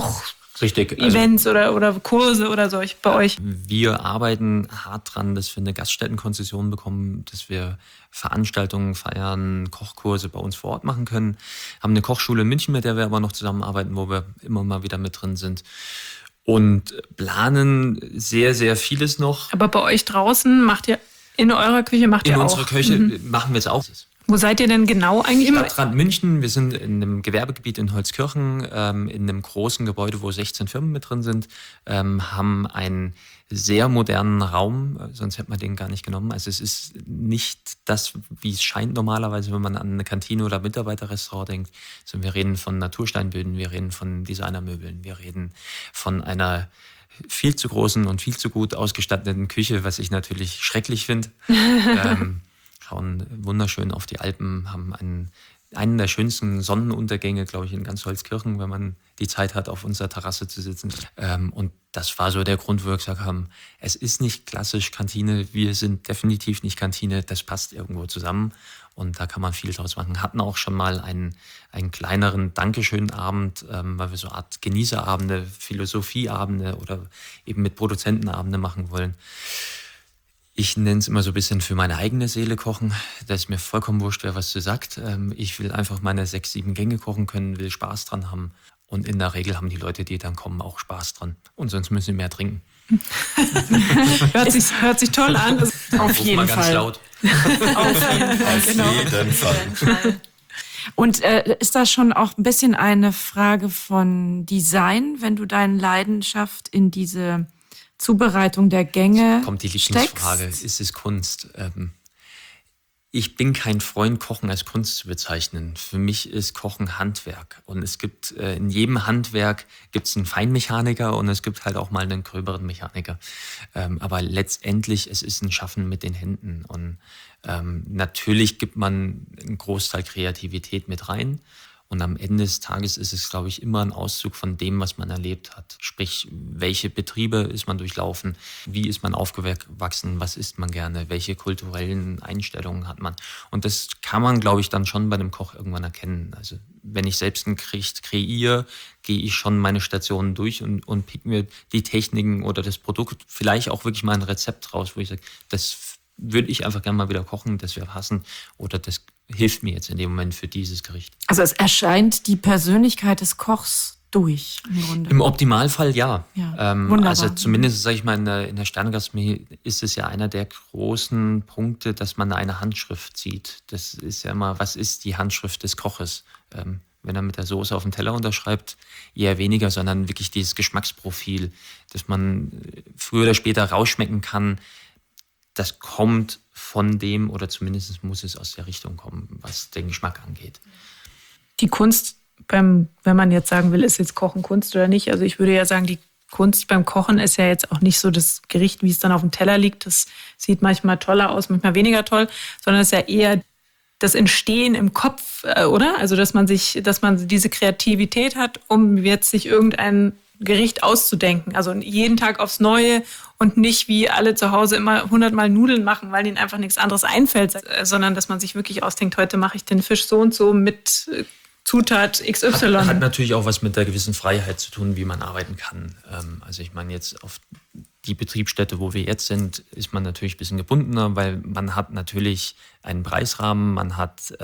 Koch-Events oder Kurse oder solch bei euch. Wir arbeiten hart dran, dass wir eine Gaststättenkonzession bekommen, dass wir Veranstaltungen feiern, Kochkurse bei uns vor Ort machen können. Haben eine Kochschule in München, mit der wir aber noch zusammenarbeiten, wo wir immer mal wieder mit drin sind. Und planen sehr, sehr vieles noch. Aber bei euch draußen macht ihr, in eurer Küche macht ihr auch? In unserer Küche machen wir es auch. Wo seid ihr denn genau eigentlich? Stadtrand München. Wir sind in einem Gewerbegebiet in Holzkirchen, in einem großen Gebäude, wo 16 Firmen mit drin sind, haben einen sehr modernen Raum, sonst hätte man den gar nicht genommen. Also es ist nicht das, wie es scheint normalerweise, wenn man an eine Kantine oder Mitarbeiterrestaurant denkt. Also wir reden von Natursteinböden, wir reden von Designermöbeln, wir reden von einer viel zu großen und viel zu gut ausgestatteten Küche, was ich natürlich schrecklich finde. Schauen wunderschön auf die Alpen, haben einen der schönsten Sonnenuntergänge, glaube ich, in ganz Holzkirchen, wenn man die Zeit hat, auf unserer Terrasse zu sitzen. Und das war so der Grund, wo wir gesagt haben, es ist nicht klassisch Kantine, wir sind definitiv nicht Kantine, das passt irgendwo zusammen und da kann man viel draus machen. Hatten auch schon mal einen kleineren Dankeschön-Abend, weil wir so eine Art Genießerabende, Philosophieabende oder eben mit Produzentenabende machen wollen. Ich nenne es immer so ein bisschen für meine eigene Seele kochen. Da ist mir vollkommen wurscht, wer was zu sagt. Ich will einfach meine 6, 7 Gänge kochen können, will Spaß dran haben. Und in der Regel haben die Leute, die dann kommen, auch Spaß dran. Und sonst müssen sie mehr trinken. Hört sich toll an. Auf jeden Fall. Ganz laut. Auf jeden Fall. Und ist das schon auch ein bisschen eine Frage von Design, wenn du deine Leidenschaft in diese Zubereitung der Gänge kommt die Lieblingsfrage, ist es Kunst? Ich bin kein Freund, Kochen als Kunst zu bezeichnen. Für mich ist Kochen Handwerk. Und es gibt in jedem Handwerk gibt's einen Feinmechaniker und es gibt halt auch mal einen gröberen Mechaniker. Aber letztendlich, es ist ein Schaffen mit den Händen. Und natürlich gibt man einen Großteil Kreativität mit rein. Und am Ende des Tages ist es, glaube ich, immer ein Auszug von dem, was man erlebt hat. Sprich, welche Betriebe ist man durchlaufen, wie ist man aufgewachsen, was isst man gerne, welche kulturellen Einstellungen hat man. Und das kann man, glaube ich, dann schon bei einem Koch irgendwann erkennen. Also wenn ich selbst ein Gericht kreiere, gehe ich schon meine Stationen durch und pick mir die Techniken oder das Produkt, vielleicht auch wirklich mal ein Rezept raus, wo ich sage, das würde ich einfach gerne mal wieder kochen, das wäre passend oder das hilft mir jetzt in dem Moment für dieses Gericht. Also es erscheint die Persönlichkeit des Kochs durch im Grunde. Im Optimalfall ja. Wunderbar. Also zumindest, sage ich mal, in der Sternegastronomie ist es ja einer der großen Punkte, dass man eine Handschrift sieht. Das ist ja immer, was ist die Handschrift des Koches? Wenn er mit der Soße auf dem Teller unterschreibt, eher weniger, sondern wirklich dieses Geschmacksprofil, dass man früher oder später rausschmecken kann, das kommt von dem, oder zumindest muss es aus der Richtung kommen, was den Geschmack angeht. Die Kunst wenn man jetzt sagen will, ist jetzt Kochen Kunst oder nicht, also ich würde ja sagen, die Kunst beim Kochen ist ja jetzt auch nicht so das Gericht, wie es dann auf dem Teller liegt. Das sieht manchmal toller aus, manchmal weniger toll, sondern es ist ja eher das Entstehen im Kopf, oder? Also dass man diese Kreativität hat, um jetzt sich irgendein Gericht auszudenken. Also jeden Tag aufs Neue und nicht wie alle zu Hause immer 100-mal Nudeln machen, weil ihnen einfach nichts anderes einfällt, sondern dass man sich wirklich ausdenkt, heute mache ich den Fisch so und so mit Zutat XY. Hat natürlich auch was mit der gewissen Freiheit zu tun, wie man arbeiten kann. Also ich meine jetzt auf die Betriebsstätte, wo wir jetzt sind, ist man natürlich ein bisschen gebundener, weil man hat natürlich einen Preisrahmen, man hat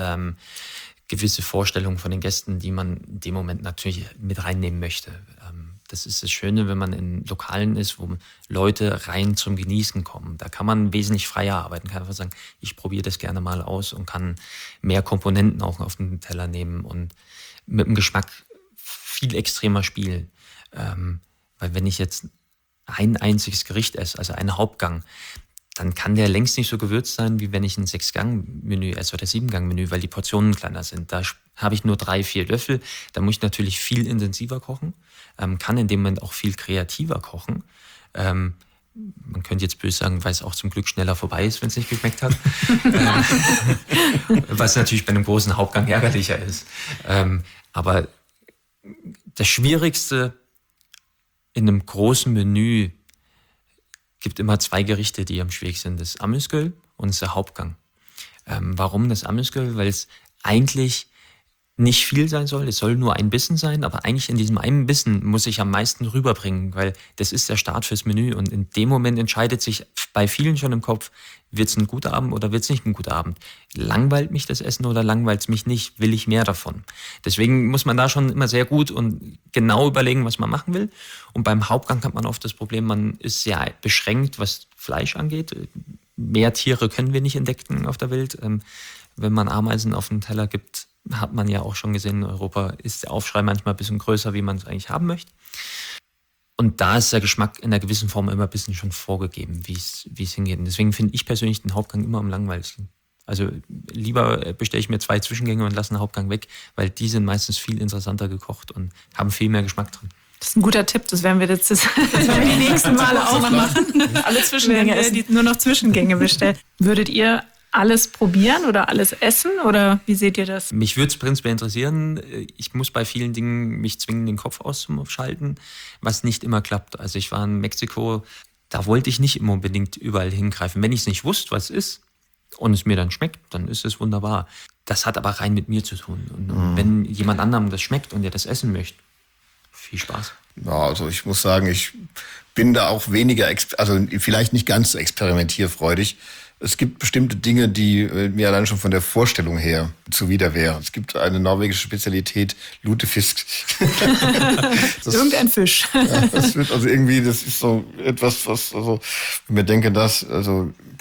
gewisse Vorstellungen von den Gästen, die man in dem Moment natürlich mit reinnehmen möchte. Das ist das Schöne, wenn man in Lokalen ist, wo Leute rein zum Genießen kommen. Da kann man wesentlich freier arbeiten, kann einfach sagen, ich probiere das gerne mal aus und kann mehr Komponenten auch auf den Teller nehmen und mit dem Geschmack viel extremer spielen. Weil wenn ich jetzt ein einziges Gericht esse, also einen Hauptgang, dann kann der längst nicht so gewürzt sein, wie wenn ich ein 6-Gang-Menü esse oder 7-Gang-Menü, weil die Portionen kleiner sind. Da habe ich nur 3-4 Löffel. Da muss ich natürlich viel intensiver kochen, kann in dem Moment auch viel kreativer kochen. Man könnte jetzt böse sagen, weil es auch zum Glück schneller vorbei ist, wenn es nicht geschmeckt hat. Was natürlich bei einem großen Hauptgang ärgerlicher ist. Aber das Schwierigste in einem großen Menü gibt immer 2 Gerichte, die am schwierigsten sind. Das Amüsgöl und der Hauptgang. Warum das Amüsgöl? Weil es eigentlich nicht viel sein soll. Es soll nur ein Bissen sein, aber eigentlich in diesem einen Bissen muss ich am meisten rüberbringen, weil das ist der Start fürs Menü. Und in dem Moment entscheidet sich bei vielen schon im Kopf, wird es ein guter Abend oder wird es nicht ein guter Abend? Langweilt mich das Essen oder langweilt es mich nicht? Will ich mehr davon? Deswegen muss man da schon immer sehr gut und genau überlegen, was man machen will. Und beim Hauptgang hat man oft das Problem, man ist sehr beschränkt, was Fleisch angeht. Mehr Tiere können wir nicht entdecken auf der Welt. Wenn man Ameisen auf den Teller gibt, hat man ja auch schon gesehen, in Europa ist der Aufschrei manchmal ein bisschen größer, wie man es eigentlich haben möchte. Und da ist der Geschmack in einer gewissen Form immer ein bisschen schon vorgegeben, wie es hingeht. Und deswegen finde ich persönlich den Hauptgang immer am langweiligsten. Also lieber bestelle ich mir 2 Zwischengänge und lasse einen Hauptgang weg, weil die sind meistens viel interessanter gekocht und haben viel mehr Geschmack drin. Das ist ein guter Tipp, das werden wir jetzt die nächsten Male auch machen. Alle Zwischengänge essen. Die nur noch Zwischengänge bestellen. Würdet ihr alles probieren oder alles essen oder wie seht ihr das? Mich würde es prinzipiell interessieren. Ich muss bei vielen Dingen mich zwingen, den Kopf auszuschalten, was nicht immer klappt. Also ich war in Mexiko, da wollte ich nicht immer unbedingt überall hingreifen. Wenn ich es nicht wusste, was es ist und es mir dann schmeckt, dann ist es wunderbar. Das hat aber rein mit mir zu tun. Und wenn jemand anderem das schmeckt und der das essen möchte, viel Spaß. Ja, also ich muss sagen, ich bin da auch weniger, also vielleicht nicht ganz so experimentierfreudig. Es gibt bestimmte Dinge, die mir allein schon von der Vorstellung her zuwider wären. Es gibt eine norwegische Spezialität, Lutefisk. Irgendein Fisch. Ja, das ist so etwas, was, also, wenn wir denken, also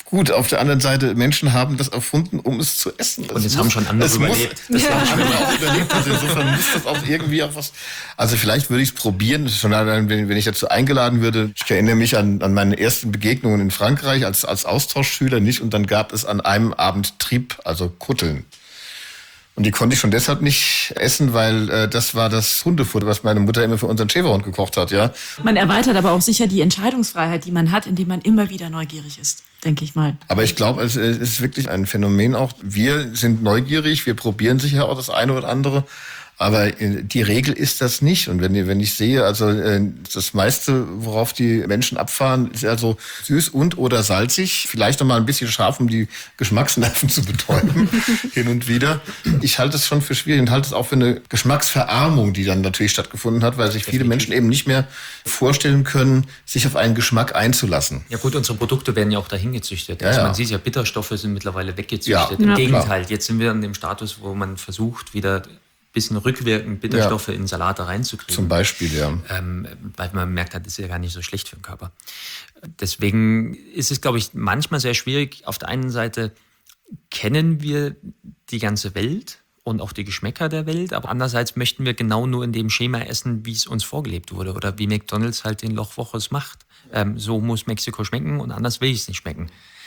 Gut, auf der anderen Seite, Menschen haben das erfunden, um es zu essen. Und es haben schon andere überlebt. Das haben andere auch überlebt. Also insofern muss das auch irgendwie auch was... Also vielleicht würde ich es probieren, schon allein, wenn ich dazu eingeladen würde. Ich erinnere mich an meine ersten Begegnungen in Frankreich als Austauschschüler nicht. Und dann gab es an einem Abend Trieb, also Kutteln. Und die konnte ich schon deshalb nicht essen, weil das war das Hundefutter, was meine Mutter immer für unseren Schäferhund gekocht hat, ja. Man erweitert aber auch sicher die Entscheidungsfreiheit, die man hat, indem man immer wieder neugierig ist, denke ich mal. Aber ich glaube, es ist wirklich ein Phänomen auch. Wir sind neugierig, wir probieren sicher auch das eine oder andere. Aber die Regel ist das nicht. Und wenn ich sehe, also das meiste, worauf die Menschen abfahren, ist also süß und oder salzig. Vielleicht noch mal ein bisschen scharf, um die Geschmacksnerven zu betäuben, hin und wieder. Ich halte es schon für schwierig und halte es auch für eine Geschmacksverarmung, die dann natürlich stattgefunden hat, weil sich viele Menschen eben nicht mehr vorstellen können, sich auf einen Geschmack einzulassen. Ja gut, unsere Produkte werden ja auch dahin gezüchtet. Ja, also ja. man sieht ja, Bitterstoffe sind mittlerweile weggezüchtet. Ja. Im Ja, Gegenteil, jetzt sind wir an dem Status, wo man versucht, wieder bisschen rückwirkend Bitterstoffe in Salate reinzukriegen. Zum Beispiel, ja. Weil man merkt, das ist ja gar nicht so schlecht für den Körper. Deswegen ist es, glaube ich, manchmal sehr schwierig. Auf der einen Seite kennen wir die ganze Welt und auch die Geschmäcker der Welt, aber andererseits möchten wir genau nur in dem Schema essen, wie es uns vorgelebt wurde oder wie McDonald's halt den Lochwoches macht. So muss Mexiko schmecken und anders will ich es nicht schmecken.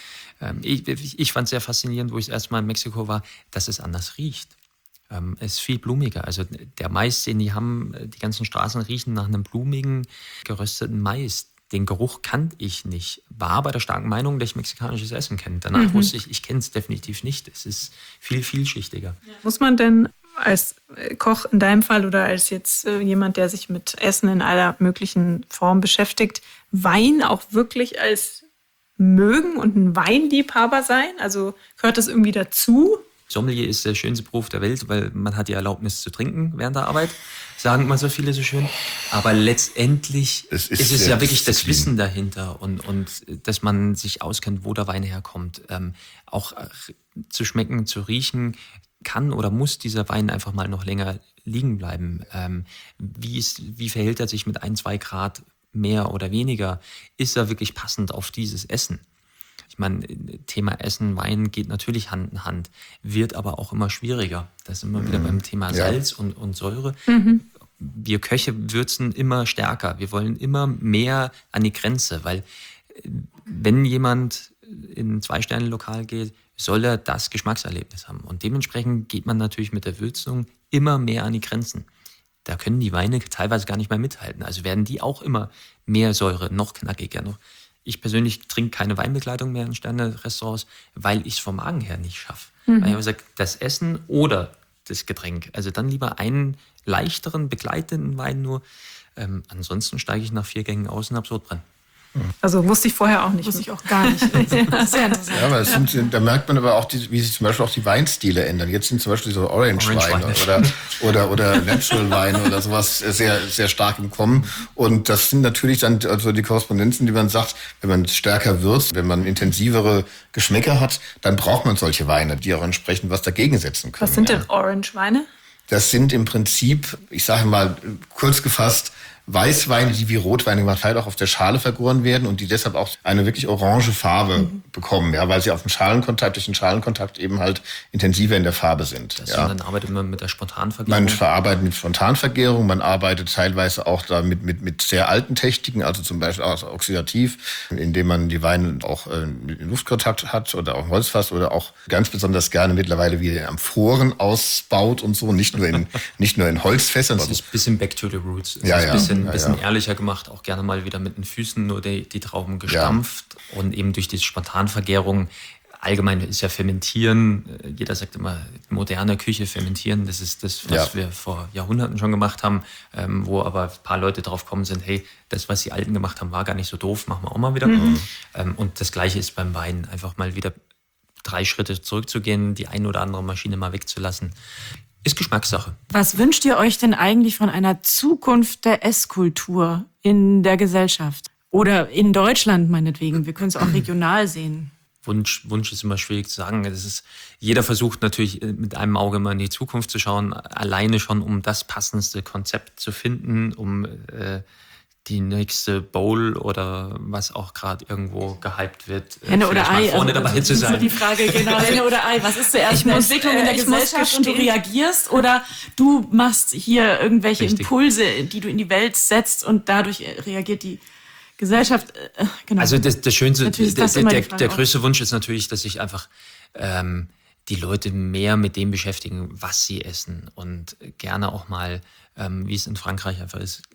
Ich fand es sehr faszinierend, wo ich das erste Mal in Mexiko war, dass es anders riecht. Es ist viel blumiger. Also der Mais, den die haben, die ganzen Straßen riechen nach einem blumigen, gerösteten Mais. Den Geruch kannte ich nicht. War bei der starken Meinung, dass ich mexikanisches Essen kenne. Danach wusste ich kenne es definitiv nicht. Es ist viel vielschichtiger. Muss man denn als Koch in deinem Fall oder als jetzt jemand, der sich mit Essen in aller möglichen Form beschäftigt, Wein auch wirklich als mögen und ein Weinliebhaber sein? Also gehört das irgendwie dazu? Sommelier ist der schönste Beruf der Welt, weil man hat die Erlaubnis zu trinken während der Arbeit, sagen immer so viele so schön. Aber letztendlich ist es ja wirklich das Wissen dahinter und dass man sich auskennt, wo der Wein herkommt. Auch zu schmecken, zu riechen kann oder muss dieser Wein einfach mal noch länger liegen bleiben. Wie verhält er sich mit 1-2 Grad mehr oder weniger? Ist er wirklich passend auf dieses Essen? Ich meine, Thema Essen, Wein geht natürlich Hand in Hand, wird aber auch immer schwieriger. Das sind wir wieder beim Thema Salz und Säure. Wir Köche würzen immer stärker. Wir wollen immer mehr an die Grenze, weil wenn jemand in ein 2-Sterne-Lokal geht, soll er das Geschmackserlebnis haben. Und dementsprechend geht man natürlich mit der Würzung immer mehr an die Grenzen. Da können die Weine teilweise gar nicht mehr mithalten. Also werden die auch immer mehr Säure, noch knackiger, noch. Ich persönlich trinke keine Weinbegleitung mehr in Sterne-Restaurants, weil ich es vom Magen her nicht schaffe. Weil ich habe gesagt, das Essen oder das Getränk. Also dann lieber einen leichteren, begleitenden Wein nur. Ansonsten steige ich nach 4 Gängen aus und habe Sodbrennen. Also wusste ich vorher auch nicht. Wusste ich auch gar nicht. Sehr interessant. Ja, aber da merkt man aber auch, wie sich zum Beispiel auch die Weinstile ändern. Jetzt sind zum Beispiel so Orange-Weine oder Natural-Weine oder sowas sehr, sehr stark im Kommen. Und das sind natürlich dann also die Korrespondenzen, die man sagt, wenn man stärker würzt, wenn man intensivere Geschmäcker hat, dann braucht man solche Weine, die auch entsprechend was dagegen setzen können. Was sind denn Orange-Weine? Das sind im Prinzip, ich sage mal kurz gefasst, Weißweine, die wie Rotweine vielleicht auch auf der Schale vergoren werden und die deshalb auch eine wirklich orange Farbe bekommen, ja, weil sie durch den Schalenkontakt eben halt intensiver in der Farbe sind. Und Ja. dann arbeitet man mit der Spontanvergärung. Man verarbeitet mit Spontanvergärung, man arbeitet teilweise auch da mit sehr alten Techniken, also zum Beispiel auch oxidativ, indem man die Weine auch in Luftkontakt hat oder auch im Holzfass oder auch ganz besonders gerne mittlerweile wieder Amphoren ausbaut und so, nicht nur in Holzfässern. Das ist ein bisschen back to the roots. Es Ja, ist ja. ein bisschen ehrlicher gemacht, auch gerne mal wieder mit den Füßen nur die Trauben gestampft und eben durch diese Spontanvergärung. Allgemein ist ja Fermentieren, jeder sagt immer moderne Küche fermentieren, das ist das, was wir vor Jahrhunderten schon gemacht haben, wo aber ein paar Leute drauf kommen sind, hey, das, was die Alten gemacht haben, war gar nicht so doof, machen wir auch mal wieder. Und das Gleiche ist beim Wein, einfach mal wieder 3 Schritte zurückzugehen, die eine oder andere Maschine mal wegzulassen. Ist Geschmackssache. Was wünscht ihr euch denn eigentlich von einer Zukunft der Esskultur in der Gesellschaft? Oder in Deutschland meinetwegen, wir können es auch regional sehen. Wunsch ist immer schwierig zu sagen. Jeder versucht natürlich mit einem Auge mal in die Zukunft zu schauen, alleine schon, um das passendste Konzept zu finden, um die nächste Bowl oder was auch gerade irgendwo gehypt wird. Henne oder Ei. Vorne dabei zu sein. Die Frage, genau, Henne oder Ei. Was ist zuerst eine Entwicklung in der Gesellschaft und du reagierst oder du machst hier irgendwelche Impulse, die du in die Welt setzt und dadurch reagiert die Gesellschaft. Genau. Also das Schönste, der größte auch. Wunsch ist natürlich, dass sich einfach die Leute mehr mit dem beschäftigen, was sie essen und gerne auch mal, wie es in Frankreich einfach ist,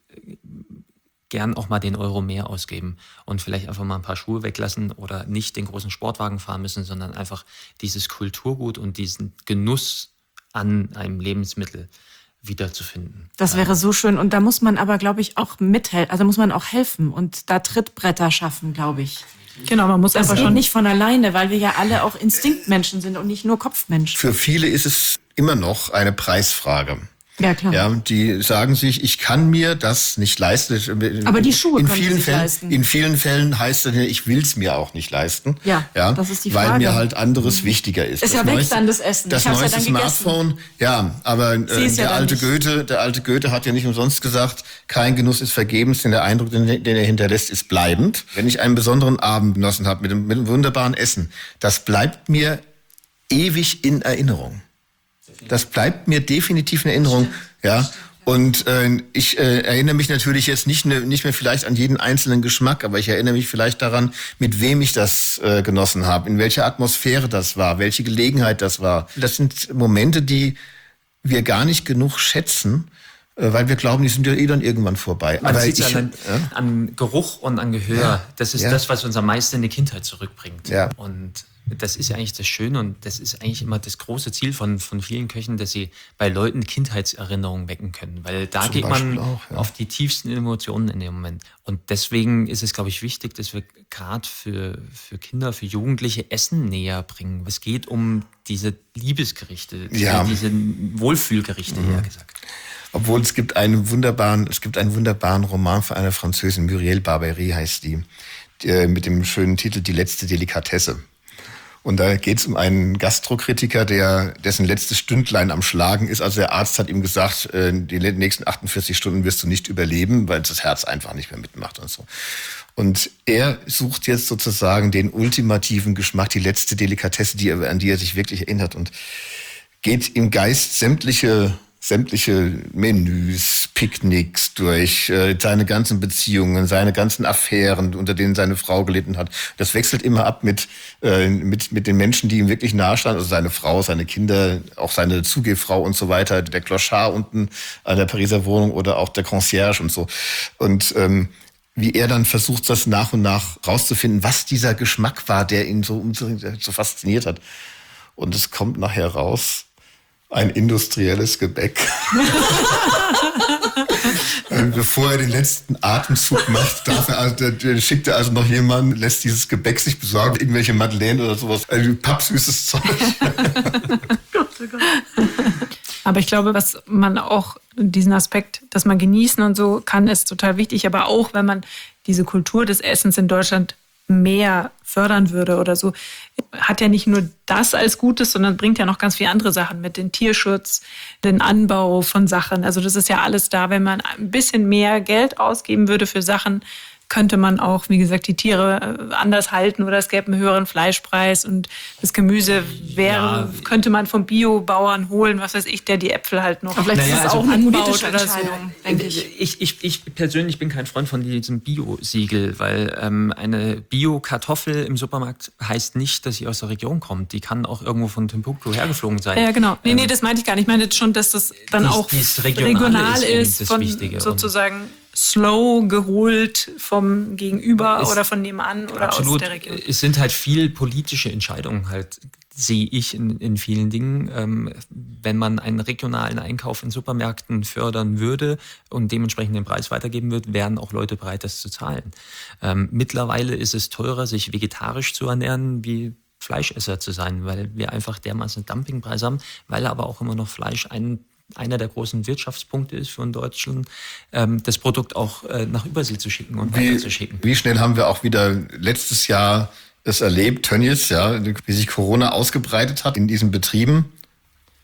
gern auch mal den Euro mehr ausgeben und vielleicht einfach mal ein paar Schuhe weglassen oder nicht den großen Sportwagen fahren müssen, sondern einfach dieses Kulturgut und diesen Genuss an einem Lebensmittel wiederzufinden. Das wäre so schön. Und da muss man aber, glaube ich, auch mithelfen. Also muss man auch helfen und da Trittbretter schaffen, glaube ich. Genau, man muss das aber geht schon nicht von alleine, weil wir ja alle auch Instinktmenschen sind und nicht nur Kopfmenschen. Für viele ist es immer noch eine Preisfrage. Ja, klar. Ja, die sagen sich, ich kann mir das nicht leisten. Aber die Schuhe können sie sich Fällen, leisten. In vielen Fällen heißt es, ich will es mir auch nicht leisten. Ja, das ist die Frage. Weil mir halt anderes wichtiger ist. Ist ja weg dann das Essen. Das neueste Smartphone, ja, aber der alte Goethe hat ja nicht umsonst gesagt, kein Genuss ist vergebens, denn der Eindruck, den er hinterlässt, ist bleibend. Wenn ich einen besonderen Abend genossen habe mit einem wunderbaren Essen, das bleibt mir ewig in Erinnerung. Das bleibt mir definitiv in Erinnerung, ja. Und ich erinnere mich natürlich jetzt nicht mehr vielleicht an jeden einzelnen Geschmack, aber ich erinnere mich vielleicht daran, mit wem ich das genossen habe, in welcher Atmosphäre das war, welche Gelegenheit das war. Das sind Momente, die wir gar nicht genug schätzen, weil wir glauben, die sind ja dann irgendwann vorbei. Man sieht es an Geruch und an Gehör. Ja, das ist das, was uns am meisten in die Kindheit zurückbringt. Ja. Und das ist ja eigentlich das Schöne und das ist eigentlich immer das große Ziel von vielen Köchen, dass sie bei Leuten Kindheitserinnerungen wecken können. Weil da geht man auf die tiefsten Emotionen in dem Moment. Und deswegen ist es, glaube ich, wichtig, dass wir gerade für Kinder, für Jugendliche Essen näher bringen. Es geht um diese Liebesgerichte, diese Wohlfühlgerichte, eher gesagt. Obwohl es gibt einen wunderbaren Roman von einer Französin, Muriel Barbery heißt die, mit dem schönen Titel Die letzte Delikatesse. Und da geht es um einen Gastrokritiker, dessen letztes Stündlein am Schlagen ist. Also der Arzt hat ihm gesagt, die nächsten 48 Stunden wirst du nicht überleben, weil das Herz einfach nicht mehr mitmacht und so. Und er sucht jetzt sozusagen den ultimativen Geschmack, die letzte Delikatesse, an die er sich wirklich erinnert und geht im Geist sämtliche Menüs, Picknicks durch, seine ganzen Beziehungen, seine ganzen Affären, unter denen seine Frau gelitten hat. Das wechselt immer ab mit den Menschen, die ihm wirklich nahestanden, also seine Frau, seine Kinder, auch seine Zugehfrau und so weiter, der Clochard unten an der Pariser Wohnung oder auch der Concierge und so. Und wie er dann versucht, das nach und nach rauszufinden, was dieser Geschmack war, der ihn so fasziniert hat. Und es kommt nachher raus, ein industrielles Gebäck. Bevor er den letzten Atemzug macht, schickt er also noch jemanden, lässt dieses Gebäck sich besorgen, irgendwelche Madeleine oder sowas, also pappsüßes Zeug. Gott, oh Gott. Aber ich glaube, was man auch, diesen Aspekt, dass man genießen und so kann, ist total wichtig. Aber auch, wenn man diese Kultur des Essens in Deutschland mehr fördern würde oder so, hat ja nicht nur das als Gutes, sondern bringt ja noch ganz viele andere Sachen mit, den Tierschutz, den Anbau von Sachen. Also das ist ja alles da. Wenn man ein bisschen mehr Geld ausgeben würde für Sachen, könnte man auch, wie gesagt, die Tiere anders halten oder es gäbe einen höheren Fleischpreis und das Gemüse könnte man vom Biobauern holen, was weiß ich, der die Äpfel halt noch vielleicht ist das auch eine politische oder Entscheidung, so. denke ich. Ich persönlich bin kein Freund von diesem Bio-Siegel, weil eine Bio-Kartoffel im Supermarkt heißt nicht, dass sie aus der Region kommt. Die kann auch irgendwo von Timbuktu hergeflogen sein. Ja, genau. Nee, das meinte ich gar nicht. Ich meine schon, dass das dann auch regional ist von sozusagen slow geholt vom Gegenüber oder von nebenan oder absolut, aus der Region. Es sind halt viel politische Entscheidungen halt, sehe ich in vielen Dingen. Wenn man einen regionalen Einkauf in Supermärkten fördern würde und dementsprechend den Preis weitergeben würde, wären auch Leute bereit, das zu zahlen. Mittlerweile ist es teurer, sich vegetarisch zu ernähren, wie Fleischesser zu sein, weil wir einfach dermaßen Dumpingpreise haben, weil aber auch immer noch Fleisch einer der großen Wirtschaftspunkte ist für Deutschland, das Produkt auch nach Übersee zu schicken und weiterzuschicken. Wie schnell haben wir auch wieder letztes Jahr es erlebt, Tönnies, wie sich Corona ausgebreitet hat in diesen Betrieben.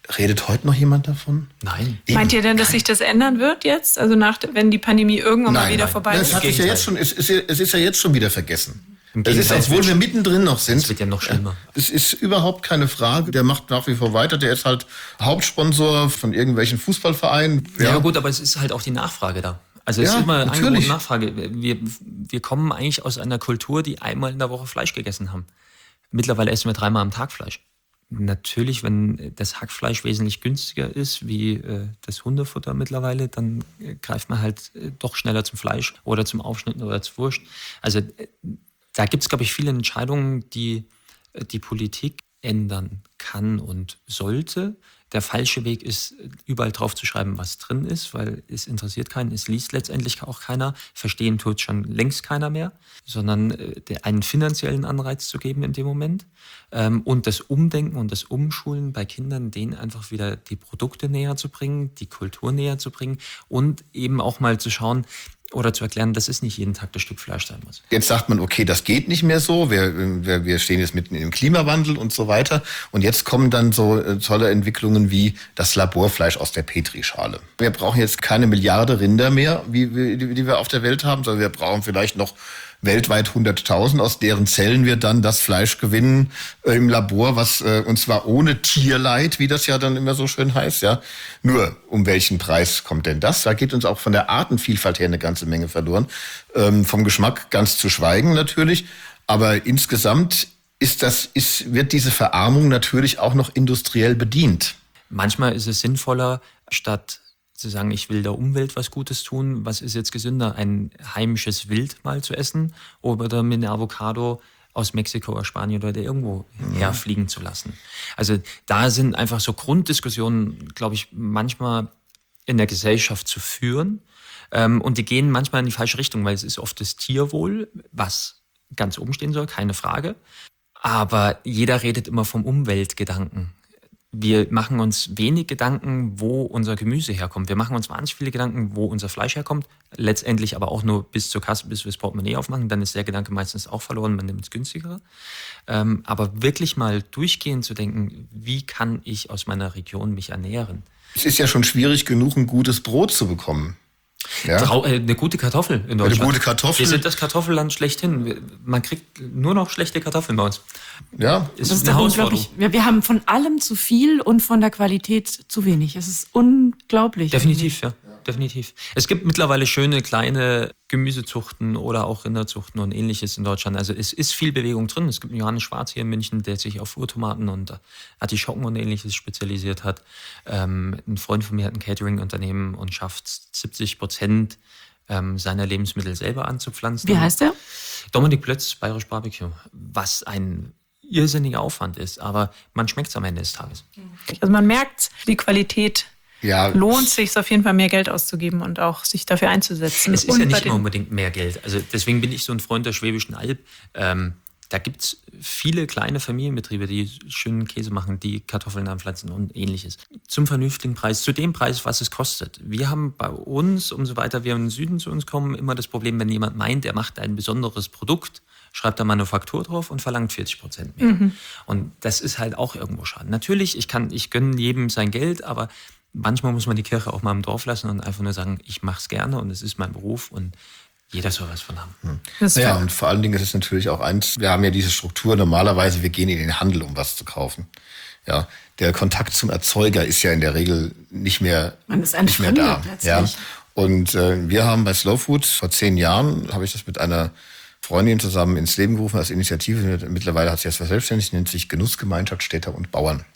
Redet heute noch jemand davon? Nein. Eben. Meint ihr denn, dass sich das ändern wird jetzt? Also wenn die Pandemie irgendwann mal wieder vorbei Es ist? hat sich ja jetzt schon, es ist ja jetzt schon wieder vergessen. Im Das ist, Gegenteil, obwohl wir mittendrin noch sind. Es wird ja noch schlimmer. Es ist überhaupt keine Frage. Der macht nach wie vor weiter. Der ist halt Hauptsponsor von irgendwelchen Fußballvereinen. Ja gut, aber es ist halt auch die Nachfrage da. Also es Ja, ist immer natürlich. Angebot und Nachfrage. Wir kommen eigentlich aus einer Kultur, die einmal in der Woche Fleisch gegessen haben. Mittlerweile essen wir 3-mal am Tag Fleisch. Natürlich, wenn das Hackfleisch wesentlich günstiger ist wie das Hundefutter mittlerweile, dann greift man halt doch schneller zum Fleisch oder zum Aufschnitten oder zur Wurst. Also da gibt es, glaube ich, viele Entscheidungen, die die Politik ändern kann und sollte. Der falsche Weg ist, überall drauf zu schreiben, was drin ist, weil es interessiert keinen, es liest letztendlich auch keiner, verstehen tut schon längst keiner mehr, sondern einen finanziellen Anreiz zu geben in dem Moment und das Umdenken und das Umschulen bei Kindern, denen einfach wieder die Produkte näher zu bringen, die Kultur näher zu bringen und eben auch mal zu schauen, oder zu erklären, dass es nicht jeden Tag das Stück Fleisch sein muss. Jetzt sagt man, okay, das geht nicht mehr so. Wir stehen jetzt mitten im Klimawandel und so weiter. Und jetzt kommen dann so tolle Entwicklungen wie das Laborfleisch aus der Petrischale. Wir brauchen jetzt keine Milliarde Rinder mehr, die wir auf der Welt haben, sondern wir brauchen vielleicht noch weltweit 100.000, aus deren Zellen wir dann das Fleisch gewinnen im Labor, und zwar ohne Tierleid, wie das ja dann immer so schön heißt, ja. Nur, um welchen Preis kommt denn das? Da geht uns auch von der Artenvielfalt her eine ganze Menge verloren. Vom Geschmack ganz zu schweigen natürlich. Aber insgesamt wird diese Verarmung natürlich auch noch industriell bedient. Manchmal ist es sinnvoller, statt zu sagen, ich will der Umwelt was Gutes tun, was ist jetzt gesünder, ein heimisches Wild mal zu essen oder mir eine Avocado aus Mexiko oder Spanien oder irgendwo herfliegen zu lassen. Also da sind einfach so Grunddiskussionen, glaube ich, manchmal in der Gesellschaft zu führen und die gehen manchmal in die falsche Richtung, weil es ist oft das Tierwohl, was ganz oben stehen soll, keine Frage. Aber jeder redet immer vom Umweltgedanken. Wir machen uns wenig Gedanken, wo unser Gemüse herkommt. Wir machen uns wahnsinnig viele Gedanken, wo unser Fleisch herkommt. Letztendlich aber auch nur bis zur Kasse, bis wir das Portemonnaie aufmachen. Dann ist der Gedanke meistens auch verloren, man nimmt es günstiger. Aber wirklich mal durchgehend zu denken, wie kann ich aus meiner Region mich ernähren? Es ist ja schon schwierig genug, ein gutes Brot zu bekommen. Ja? Eine gute Kartoffel in Deutschland. Eine gute Kartoffel. Wir sind das Kartoffelland schlechthin. Man kriegt nur noch schlechte Kartoffeln bei uns. Ja. Ist Das ist eine doch Herausforderung. unglaublich. Wir haben von allem zu viel und von der Qualität zu wenig. Es ist unglaublich. Definitiv, ja. Definitiv. Es gibt mittlerweile schöne kleine Gemüsezuchten oder auch Rinderzuchten und ähnliches in Deutschland. Also es ist viel Bewegung drin. Es gibt einen Johannes Schwarz hier in München, der sich auf Urtomaten und Artischocken und ähnliches spezialisiert hat. Ein Freund von mir hat ein Catering-Unternehmen und schafft 70% seiner Lebensmittel selber anzupflanzen. Wie heißt der? Dominik Plötz, Bayerisch Barbecue. Was ein irrsinniger Aufwand ist, aber man schmeckt es am Ende des Tages. Also man merkt, die Qualität lohnt sich auf jeden Fall mehr Geld auszugeben und auch sich dafür einzusetzen. Es ist ja nicht immer unbedingt mehr Geld. Also deswegen bin ich so ein Freund der Schwäbischen Alb. Da gibt es viele kleine Familienbetriebe, die schönen Käse machen, die Kartoffeln anpflanzen und ähnliches. Zum vernünftigen Preis, zu dem Preis, was es kostet. Wir haben bei uns, umso weiter wir in den Süden zu uns kommen, immer das Problem, wenn jemand meint, er macht ein besonderes Produkt, schreibt da Manufaktur drauf und verlangt 40% mehr. Mhm. Und das ist halt auch irgendwo schade. Natürlich, ich gönne jedem sein Geld, aber manchmal muss man die Kirche auch mal im Dorf lassen und einfach nur sagen, ich mache es gerne und es ist mein Beruf und jeder soll was von haben. Ja, und vor allen Dingen ist es natürlich auch eins, wir haben ja diese Struktur, normalerweise wir gehen in den Handel, um was zu kaufen. Ja, der Kontakt zum Erzeuger ist ja in der Regel nicht mehr da. Ja. Und wir haben bei Slow Food vor 10 Jahren, habe ich das mit einer Freundin zusammen ins Leben gerufen als Initiative. Mittlerweile hat sie das verselbstständigt, nennt sich Genussgemeinschaft Städter und Bauern.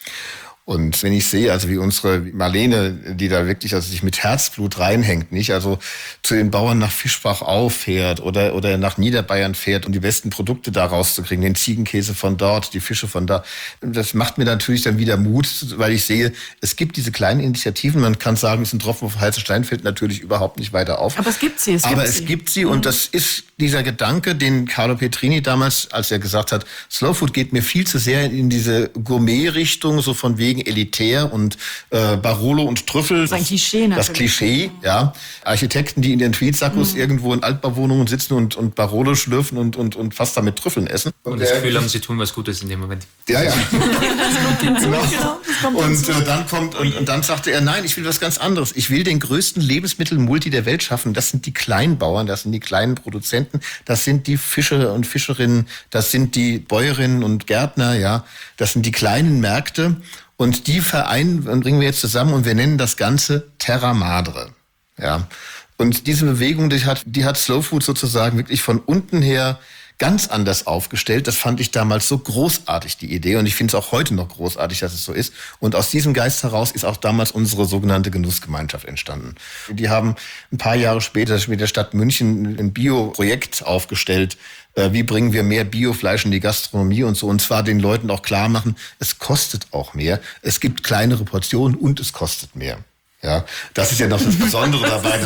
Und wenn ich sehe, also wie unsere Marlene, die da wirklich sich mit Herzblut reinhängt, nicht, also zu den Bauern nach Fischbach auffährt oder nach Niederbayern fährt, um die besten Produkte da rauszukriegen, den Ziegenkäse von dort, die Fische von da. Das macht mir natürlich dann wieder Mut, weil ich sehe, es gibt diese kleinen Initiativen. Man kann sagen, es ist ein Tropfen auf heißen Stein, fällt natürlich überhaupt nicht weiter auf. Aber es gibt sie. Es gibt sie und das ist dieser Gedanke, den Carlo Petrini damals, als er gesagt hat, Slow Food geht mir viel zu sehr in diese Gourmet-Richtung, so von wegen elitär und Barolo und Trüffel. Das ist ein Klischee natürlich. Das Klischee, ja. Architekten, die in den Tweetsackos irgendwo in Altbauwohnungen sitzen und Barolo schlürfen und fast damit Trüffeln essen. Und das Gefühl haben, sie tun was Gutes in dem Moment. Ja. Genau, das Und dann sagte er, nein, ich will was ganz anderes. Ich will den größten Lebensmittelmulti der Welt schaffen. Das sind die Kleinbauern, das sind die kleinen Produzenten, das sind die Fischer und Fischerinnen, das sind die Bäuerinnen und Gärtner, ja. Das sind die kleinen Märkte. Und die vereinen und bringen wir jetzt zusammen und wir nennen das Ganze Terra Madre, ja. Und diese Bewegung, die hat Slow Food sozusagen wirklich von unten her ganz anders aufgestellt. Das fand ich damals so großartig, die Idee. Und ich finde es auch heute noch großartig, dass es so ist. Und aus diesem Geist heraus ist auch damals unsere sogenannte Genussgemeinschaft entstanden. Die haben ein paar Jahre später mit der Stadt München ein Bio-Projekt aufgestellt. Wie bringen wir mehr Biofleisch in die Gastronomie und so. Und zwar den Leuten auch klar machen, es kostet auch mehr. Es gibt kleinere Portionen und es kostet mehr. Ja, das ist ja noch das Besondere dabei.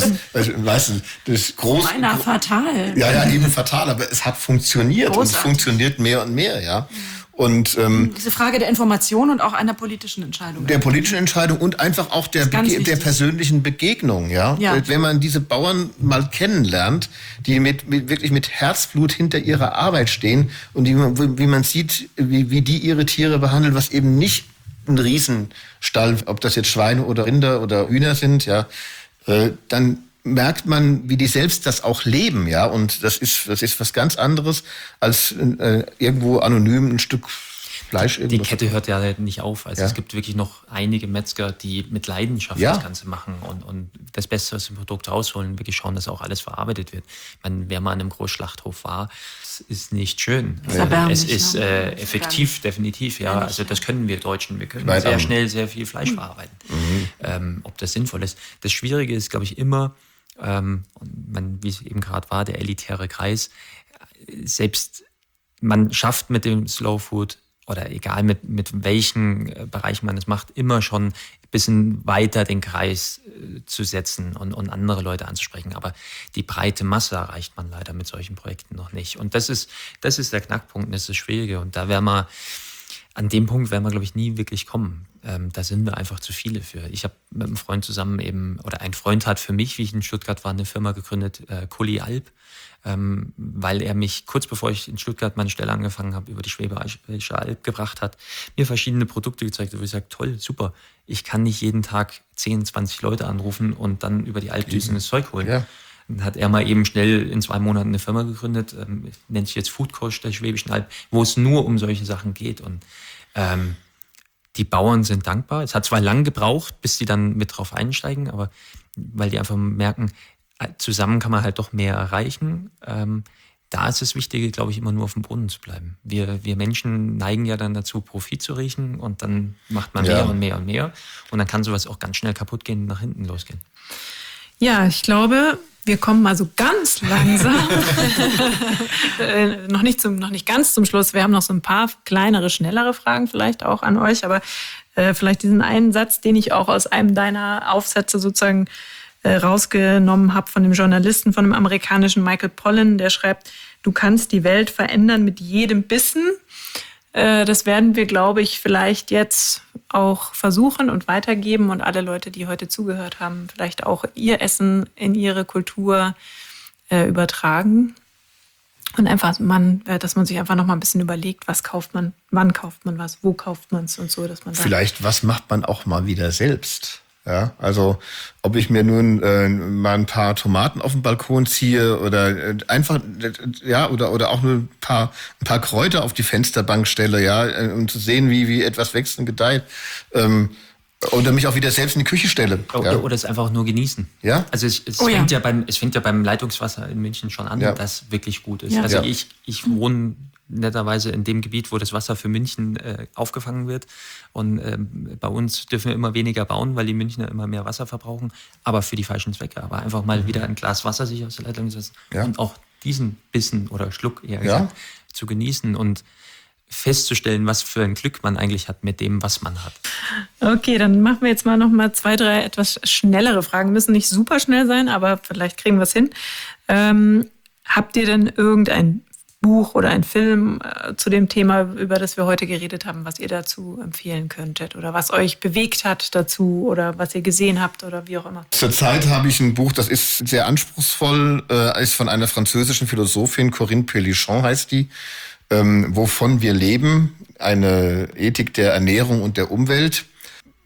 Das groß. Beinahe fatal. Ja, eben fatal. Aber es hat funktioniert. Großartig. Und es funktioniert mehr und mehr, ja. Und diese Frage der Information und auch einer politischen Entscheidung. Der politischen Entscheidung und einfach auch der persönlichen Begegnung, ja. Wenn man diese Bauern mal kennenlernt, die wirklich mit Herzblut hinter ihrer Arbeit stehen und wie man sieht, wie die ihre Tiere behandeln, was eben nicht ein Riesenstall, ob das jetzt Schweine oder Rinder oder Hühner sind, ja, dann merkt man, wie die selbst das auch leben, ja, und das ist was ganz anderes als irgendwo anonym ein Stück Fleisch. Die Kette hört ja nicht auf. Also es gibt wirklich noch einige Metzger, die mit Leidenschaft das Ganze machen und das Beste aus dem Produkt rausholen, wirklich schauen, dass auch alles verarbeitet wird. Ich meine, wer mal an einem Großschlachthof war, es ist nicht schön. Es ist effektiv, definitiv, ja. Also das können wir Deutschen. Wir können sehr schnell sehr viel Fleisch verarbeiten. Ob das sinnvoll ist. Das Schwierige ist, glaube ich, immer, wie es eben gerade war, der elitäre Kreis, selbst man schafft mit dem Slow Food oder egal mit welchen Bereichen man es macht, immer schon ein bisschen weiter den Kreis zu setzen und andere Leute anzusprechen. Aber die breite Masse erreicht man leider mit solchen Projekten noch nicht. Und das ist der Knackpunkt, das ist das Schwierige. Und an dem Punkt werden wir, glaube ich, nie wirklich kommen. Da sind wir einfach zu viele für. Ich habe mit einem Freund zusammen ein Freund hat für mich, wie ich in Stuttgart war, eine Firma gegründet, Kuli Alp, weil er mich kurz bevor ich in Stuttgart meine Stelle angefangen habe, über die Schwäbische Alb gebracht hat, mir verschiedene Produkte gezeigt, wo ich sage, toll, super, ich kann nicht jeden Tag 10, 20 Leute anrufen und dann über die Alp düsen das Zeug holen. Ja. Dann hat er mal eben schnell in 2 Monaten eine Firma gegründet, nennt sich jetzt Food Coach der Schwäbischen Alb, wo es nur um solche Sachen geht. Und die Bauern sind dankbar. Es hat zwar lang gebraucht, bis sie dann mit drauf einsteigen, aber weil die einfach merken, zusammen kann man halt doch mehr erreichen. Da ist es wichtig, glaube ich, immer nur auf dem Boden zu bleiben. Wir Menschen neigen ja dann dazu, Profit zu riechen und dann macht man mehr und mehr und mehr. Und dann kann sowas auch ganz schnell kaputt gehen und nach hinten losgehen. Ja, ich glaube, wir kommen mal so ganz langsam, noch nicht ganz zum Schluss. Wir haben noch so ein paar kleinere, schnellere Fragen vielleicht auch an euch, aber vielleicht diesen einen Satz, den ich auch aus einem deiner Aufsätze sozusagen rausgenommen habe von dem Journalisten, von dem amerikanischen Michael Pollan, der schreibt, du kannst die Welt verändern mit jedem Bissen. Das werden wir, glaube ich, vielleicht jetzt auch versuchen und weitergeben und alle Leute, die heute zugehört haben, vielleicht auch ihr Essen in ihre Kultur übertragen. Und einfach, dass man sich einfach noch mal ein bisschen überlegt, was kauft man, wann kauft man was, wo kauft man es und so, dass man vielleicht, was macht man auch mal wieder selbst? Ja, also ob ich mir nun mal ein paar Tomaten auf den Balkon ziehe oder einfach oder auch nur ein paar Kräuter auf die Fensterbank stelle, ja, um zu sehen, wie etwas wächst und gedeiht. Oder mich auch wieder selbst in die Küche stelle. Oder es einfach nur genießen. Ja? Also es fängt ja beim Leitungswasser in München schon an, das wirklich gut ist. Ja. Also ich wohne netterweise in dem Gebiet, wo das Wasser für München aufgefangen wird. Und bei uns dürfen wir immer weniger bauen, weil die Münchner immer mehr Wasser verbrauchen, aber für die falschen Zwecke. Aber einfach mal wieder ein Glas Wasser sich aus der Leitung setzen und auch diesen Bissen oder Schluck eher gesagt zu genießen und festzustellen, was für ein Glück man eigentlich hat mit dem, was man hat. Okay, dann machen wir jetzt mal noch mal 2, 3 etwas schnellere Fragen. Müssen nicht super schnell sein, aber vielleicht kriegen wir es hin. Habt ihr denn irgendein Buch oder ein Film zu dem Thema, über das wir heute geredet haben, was ihr dazu empfehlen könntet oder was euch bewegt hat dazu oder was ihr gesehen habt oder wie auch immer? Zurzeit habe ich ein Buch, das ist sehr anspruchsvoll, ist von einer französischen Philosophin, Corinne Pellichon heißt die, Wovon wir leben, eine Ethik der Ernährung und der Umwelt.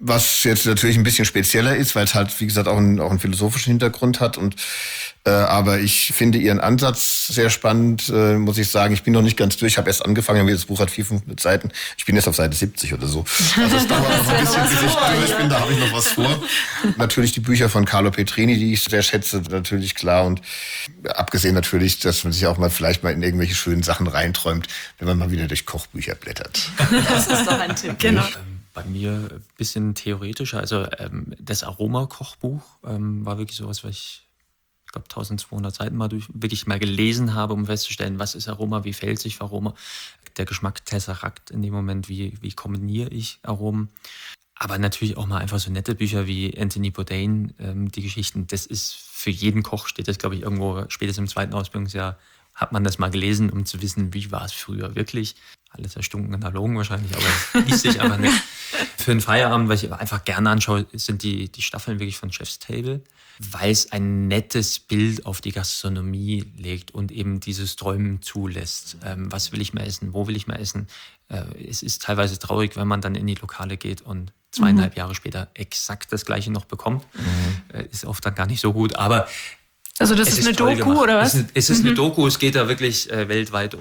Was jetzt natürlich ein bisschen spezieller ist, weil es halt, wie gesagt, auch einen philosophischen Hintergrund hat. Aber ich finde Ihren Ansatz sehr spannend, muss ich sagen. Ich bin noch nicht ganz durch. Ich habe erst angefangen, das Buch hat 400 Seiten. Ich bin jetzt auf Seite 70 oder so. Also es dauert noch ein bisschen, bis ich durch bin. Da habe ich noch was vor. Natürlich die Bücher von Carlo Petrini, die ich sehr schätze, natürlich klar. Und abgesehen natürlich, dass man sich auch mal vielleicht mal in irgendwelche schönen Sachen reinträumt, wenn man mal wieder durch Kochbücher blättert. Das ist doch ein Tipp, genau. Bei mir ein bisschen theoretischer. Also das Aroma-Kochbuch war wirklich sowas, was ich glaube 1200 Seiten wirklich mal gelesen habe, um festzustellen, was ist Aroma, wie verhält sich Aroma. Der Geschmack tesserakt in dem Moment, wie kombiniere ich Aromen. Aber natürlich auch mal einfach so nette Bücher wie Anthony Bourdain, die Geschichten. Das ist für jeden Koch, steht das glaube ich irgendwo, spätestens im 2. Ausbildungsjahr, hat man das mal gelesen, um zu wissen, wie war es früher wirklich. Alles erstunken in Erlogen wahrscheinlich, aber es liest sich einfach nicht. Für einen Feierabend, was ich einfach gerne anschaue, sind die Staffeln wirklich von Chef's Table, weil es ein nettes Bild auf die Gastronomie legt und eben dieses Träumen zulässt. Was will ich mehr essen? Wo will ich mehr essen? Es ist teilweise traurig, wenn man dann in die Lokale geht und 2,5 Jahre später exakt das Gleiche noch bekommt. Ist oft dann gar nicht so gut, aber also das ist eine Doku, oder was? Es ist eine Doku, es geht da wirklich weltweit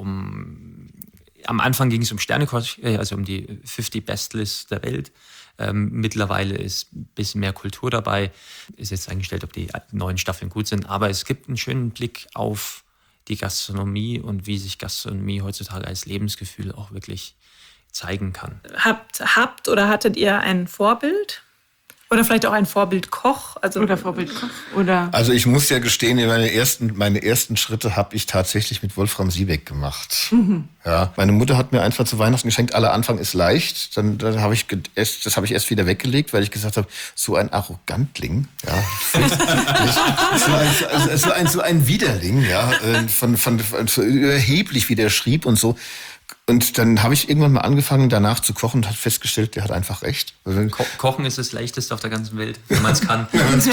am Anfang ging es um Sternekoch, also um die 50 Best List der Welt. Mittlerweile ist ein bisschen mehr Kultur dabei. Ist jetzt eingestellt, ob die neuen Staffeln gut sind. Aber es gibt einen schönen Blick auf die Gastronomie und wie sich Gastronomie heutzutage als Lebensgefühl auch wirklich zeigen kann. Habt oder hattet ihr ein Vorbild? Oder vielleicht auch ein Vorbildkoch? Oder Vorbildkoch? Oder Also ich muss ja gestehen, meine ersten Schritte habe ich tatsächlich mit Wolfram Siebeck gemacht. Ja, meine Mutter hat mir einfach zu Weihnachten geschenkt, aller Anfang ist leicht. Dann habe ich das habe ich erst wieder weggelegt, weil ich gesagt habe, so ein Arrogantling, ja, so ein Widerling, ja, von so überheblich, wie der schrieb und so. Und dann habe ich irgendwann mal angefangen, danach zu kochen und habe festgestellt, der hat einfach recht. Kochen ist das Leichteste auf der ganzen Welt, wenn man es kann.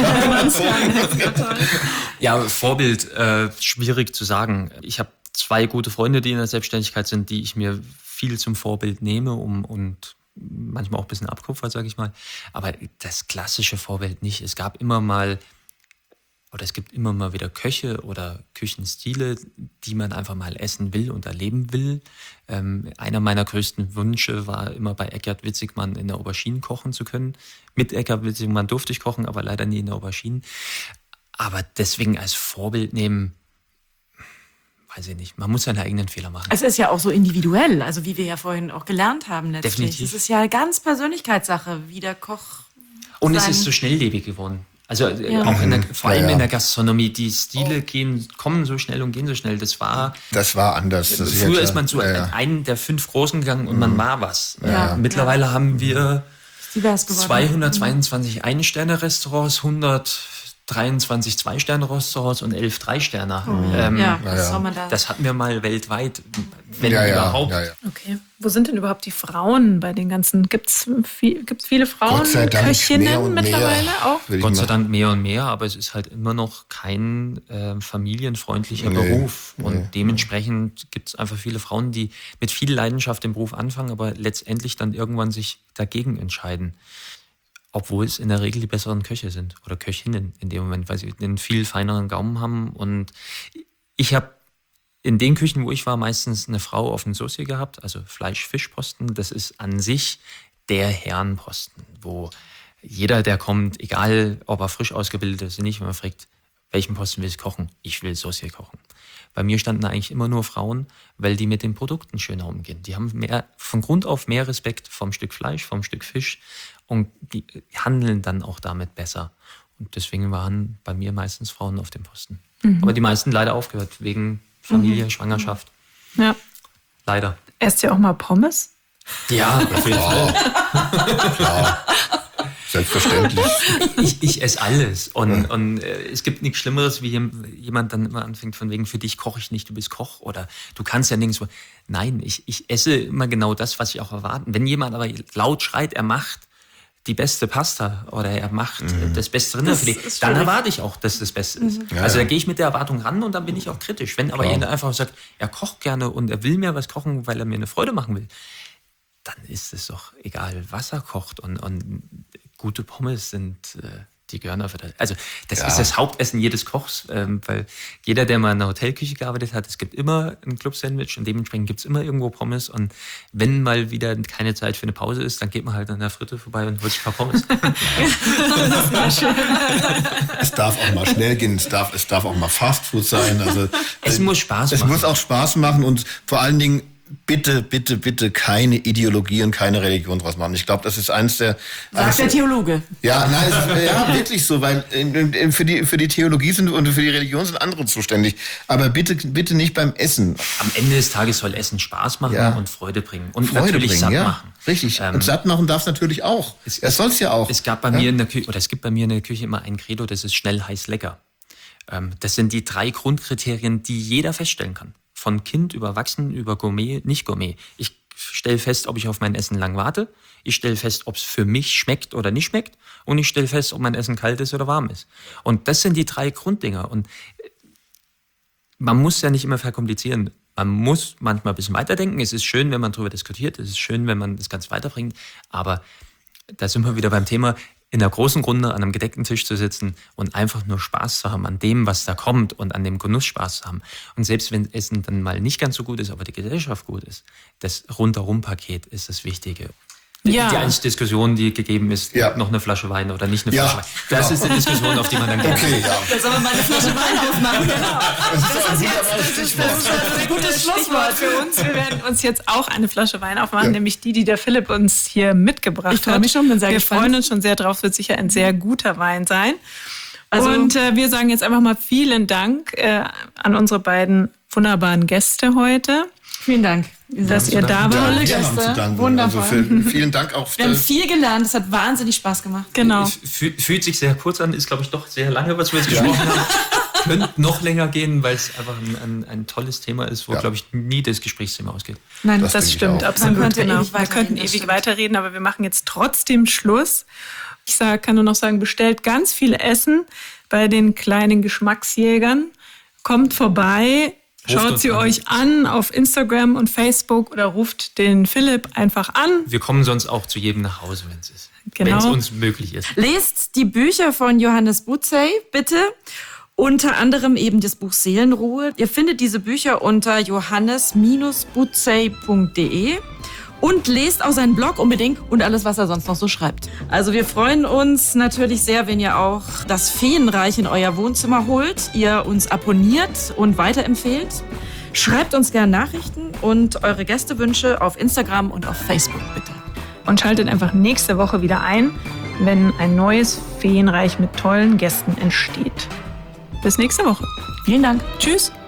Ja, Vorbild, schwierig zu sagen. Ich habe 2 gute Freunde, die in der Selbstständigkeit sind, die ich mir viel zum Vorbild nehme und manchmal auch ein bisschen abkupfer, sage ich mal. Aber das klassische Vorbild nicht. Es gibt immer mal wieder Köche oder Küchenstile, die man einfach mal essen will und erleben will. Einer meiner größten Wünsche war immer bei Eckart Witzigmann in der Aubergine kochen zu können. Mit Eckart Witzigmann durfte ich kochen, aber leider nie in der Aubergine. Aber deswegen als Vorbild nehmen, weiß ich nicht. Man muss seine eigenen Fehler machen. Es ist ja auch so individuell, also wie wir ja vorhin auch gelernt haben letztlich. Definitiv. Es ist ja ganz Persönlichkeitssache, wie der Koch und es ist so schnelllebig geworden. Also auch vor allem in der Gastronomie, die Stile kommen so schnell und gehen so schnell. Das war anders. Das früher ist man zu einem der 5 Großen gegangen und man war was. Mittlerweile haben wir 222 Ein-Sterne-Restaurants, 123 2-Sterne-Restaurants und 11 3-Sterne. Das hatten wir mal weltweit, wenn überhaupt. Ja. Okay. Wo sind denn überhaupt die Frauen bei den ganzen? Gibt's viele Frauen, Köchinnen mittlerweile auch? Gott sei Dank mehr und mehr, aber es ist halt immer noch kein familienfreundlicher Beruf. Und dementsprechend gibt es einfach viele Frauen, die mit viel Leidenschaft den Beruf anfangen, aber letztendlich dann irgendwann sich dagegen entscheiden. Obwohl es in der Regel die besseren Köche sind oder Köchinnen in dem Moment, weil sie einen viel feineren Gaumen haben. Und ich habe in den Küchen, wo ich war, meistens eine Frau auf dem Saucier gehabt, also Fleisch-Fisch-Posten. Das ist an sich der Herrenposten, wo jeder, der kommt, egal ob er frisch ausgebildet ist oder nicht, wenn man fragt, welchen Posten willst du kochen? Ich will Saucier kochen. Bei mir standen eigentlich immer nur Frauen, weil die mit den Produkten schöner umgehen. Die haben von Grund auf mehr Respekt vom Stück Fleisch, vom Stück Fisch und die handeln dann auch damit besser. Und deswegen waren bei mir meistens Frauen auf dem Posten. Aber die meisten leider aufgehört, wegen Familie, Schwangerschaft. Ja. Leider. Esst ihr auch mal Pommes? Ja, auf jeden Fall. Klar. Selbstverständlich. Ich esse alles. Und es gibt nichts Schlimmeres, wie jemand dann immer anfängt von wegen, für dich koche ich nicht, du bist Koch. Oder du kannst ja nirgendwo. Nein, ich esse immer genau das, was ich auch erwarte. Wenn jemand aber laut schreit, er macht die beste Pasta oder er macht das beste Rinderfilet, dann erwarte ich auch, dass das Beste ist. Ja, also da gehe ich mit der Erwartung ran und dann bin ich auch kritisch. Wenn aber jemand einfach sagt, er kocht gerne und er will mir was kochen, weil er mir eine Freude machen will, dann ist es doch egal, was er kocht. Und gute Pommes sind... die gehören einfach. Also das ist das Hauptessen jedes Kochs, weil jeder, der mal in einer Hotelküche gearbeitet hat, es gibt immer ein Club-Sandwich und dementsprechend gibt es immer irgendwo Pommes. Und wenn mal wieder keine Zeit für eine Pause ist, dann geht man halt an der Fritte vorbei und holt sich ein paar Pommes. Es darf auch mal schnell gehen, es darf auch mal Fastfood sein. Also, es muss Spaß machen. Es muss auch Spaß machen und vor allen Dingen bitte, bitte, bitte keine Ideologie und keine Religion draus machen. Ich glaube, das ist eins der... Sagt der Theologe. Ja, nein, es ist ja wirklich so, weil für die Theologie sind und für die Religion sind andere zuständig. Aber bitte, bitte nicht beim Essen. Am Ende des Tages soll Essen Spaß machen und Freude bringen. Und Freude natürlich bringen, satt ja. machen. Richtig. Und satt machen darf es natürlich auch. Es soll es ja auch. Es gab bei mir in der Küche, oder es gibt bei mir in der Küche immer ein Credo, das ist schnell, heiß, lecker. Das sind die 3 Grundkriterien, die jeder feststellen kann. Von Kind über Erwachsenen, über Gourmet, nicht Gourmet. Ich stelle fest, ob ich auf mein Essen lang warte. Ich stelle fest, ob es für mich schmeckt oder nicht schmeckt. Und ich stelle fest, ob mein Essen kalt ist oder warm ist. Und das sind die 3 Grunddinger. Und man muss ja nicht immer verkomplizieren. Man muss manchmal ein bisschen weiterdenken. Es ist schön, wenn man darüber diskutiert. Es ist schön, wenn man das Ganze weiterbringt. Aber da sind wir wieder beim Thema, in der großen Runde an einem gedeckten Tisch zu sitzen und einfach nur Spaß zu haben an dem, was da kommt und an dem Genuss Spaß zu haben. Und selbst wenn Essen dann mal nicht ganz so gut ist, aber die Gesellschaft gut ist, das Rundherum-Paket ist das Wichtige. Ja. Die einzige Diskussion, die gegeben ist, noch eine Flasche Wein oder nicht eine Flasche Wein. Das ist die Diskussion, auf die man dann geht. Okay, ja. Da soll man mal eine Flasche Wein aufmachen. Genau. Das ist ein gutes Schlusswort für uns. Wir werden uns jetzt auch eine Flasche Wein aufmachen, nämlich die der Philipp uns hier mitgebracht hat. Ich freue mich schon, bin sehr gespannt. Wir freuen uns schon sehr drauf, es wird sicher ein sehr guter Wein sein. Und wir sagen jetzt einfach mal vielen Dank an unsere beiden wunderbaren Gäste heute. Vielen Dank, dass ihr da wart. Tolle Ja, Gäste. Wundervoll. Also vielen Dank auch. Wir haben viel gelernt, es hat wahnsinnig Spaß gemacht. Genau. Es fühlt sich sehr kurz an, ist, glaube ich, doch sehr lange, was wir jetzt gesprochen haben. Könnte noch länger gehen, weil es einfach ein tolles Thema ist, wo, glaube ich, nie das Gesprächsthema ausgeht. Nein, Das stimmt, absolut. Man könnte Genau. ewig Wir könnten weiterreden, ewig weiterreden, aber wir machen jetzt trotzdem Schluss. Ich kann nur noch sagen, bestellt ganz viel Essen bei den kleinen Geschmacksjägern. Kommt vorbei, schaut sie euch an auf Instagram und Facebook oder ruft den Philipp einfach an. Wir kommen sonst auch zu jedem nach Hause, wenn es ist. Genau. Wenn es uns möglich ist. Lest die Bücher von Johannes Butzey, bitte. Unter anderem eben das Buch Seelenruhe. Ihr findet diese Bücher unter johannes-butzey.de und lest auch seinen Blog unbedingt und alles, was er sonst noch so schreibt. Also wir freuen uns natürlich sehr, wenn ihr auch das Feenreich in euer Wohnzimmer holt, ihr uns abonniert und weiterempfehlt. Schreibt uns gerne Nachrichten und eure Gästewünsche auf Instagram und auf Facebook bitte. Und schaltet einfach nächste Woche wieder ein, wenn ein neues Feenreich mit tollen Gästen entsteht. Bis nächste Woche. Vielen Dank. Tschüss.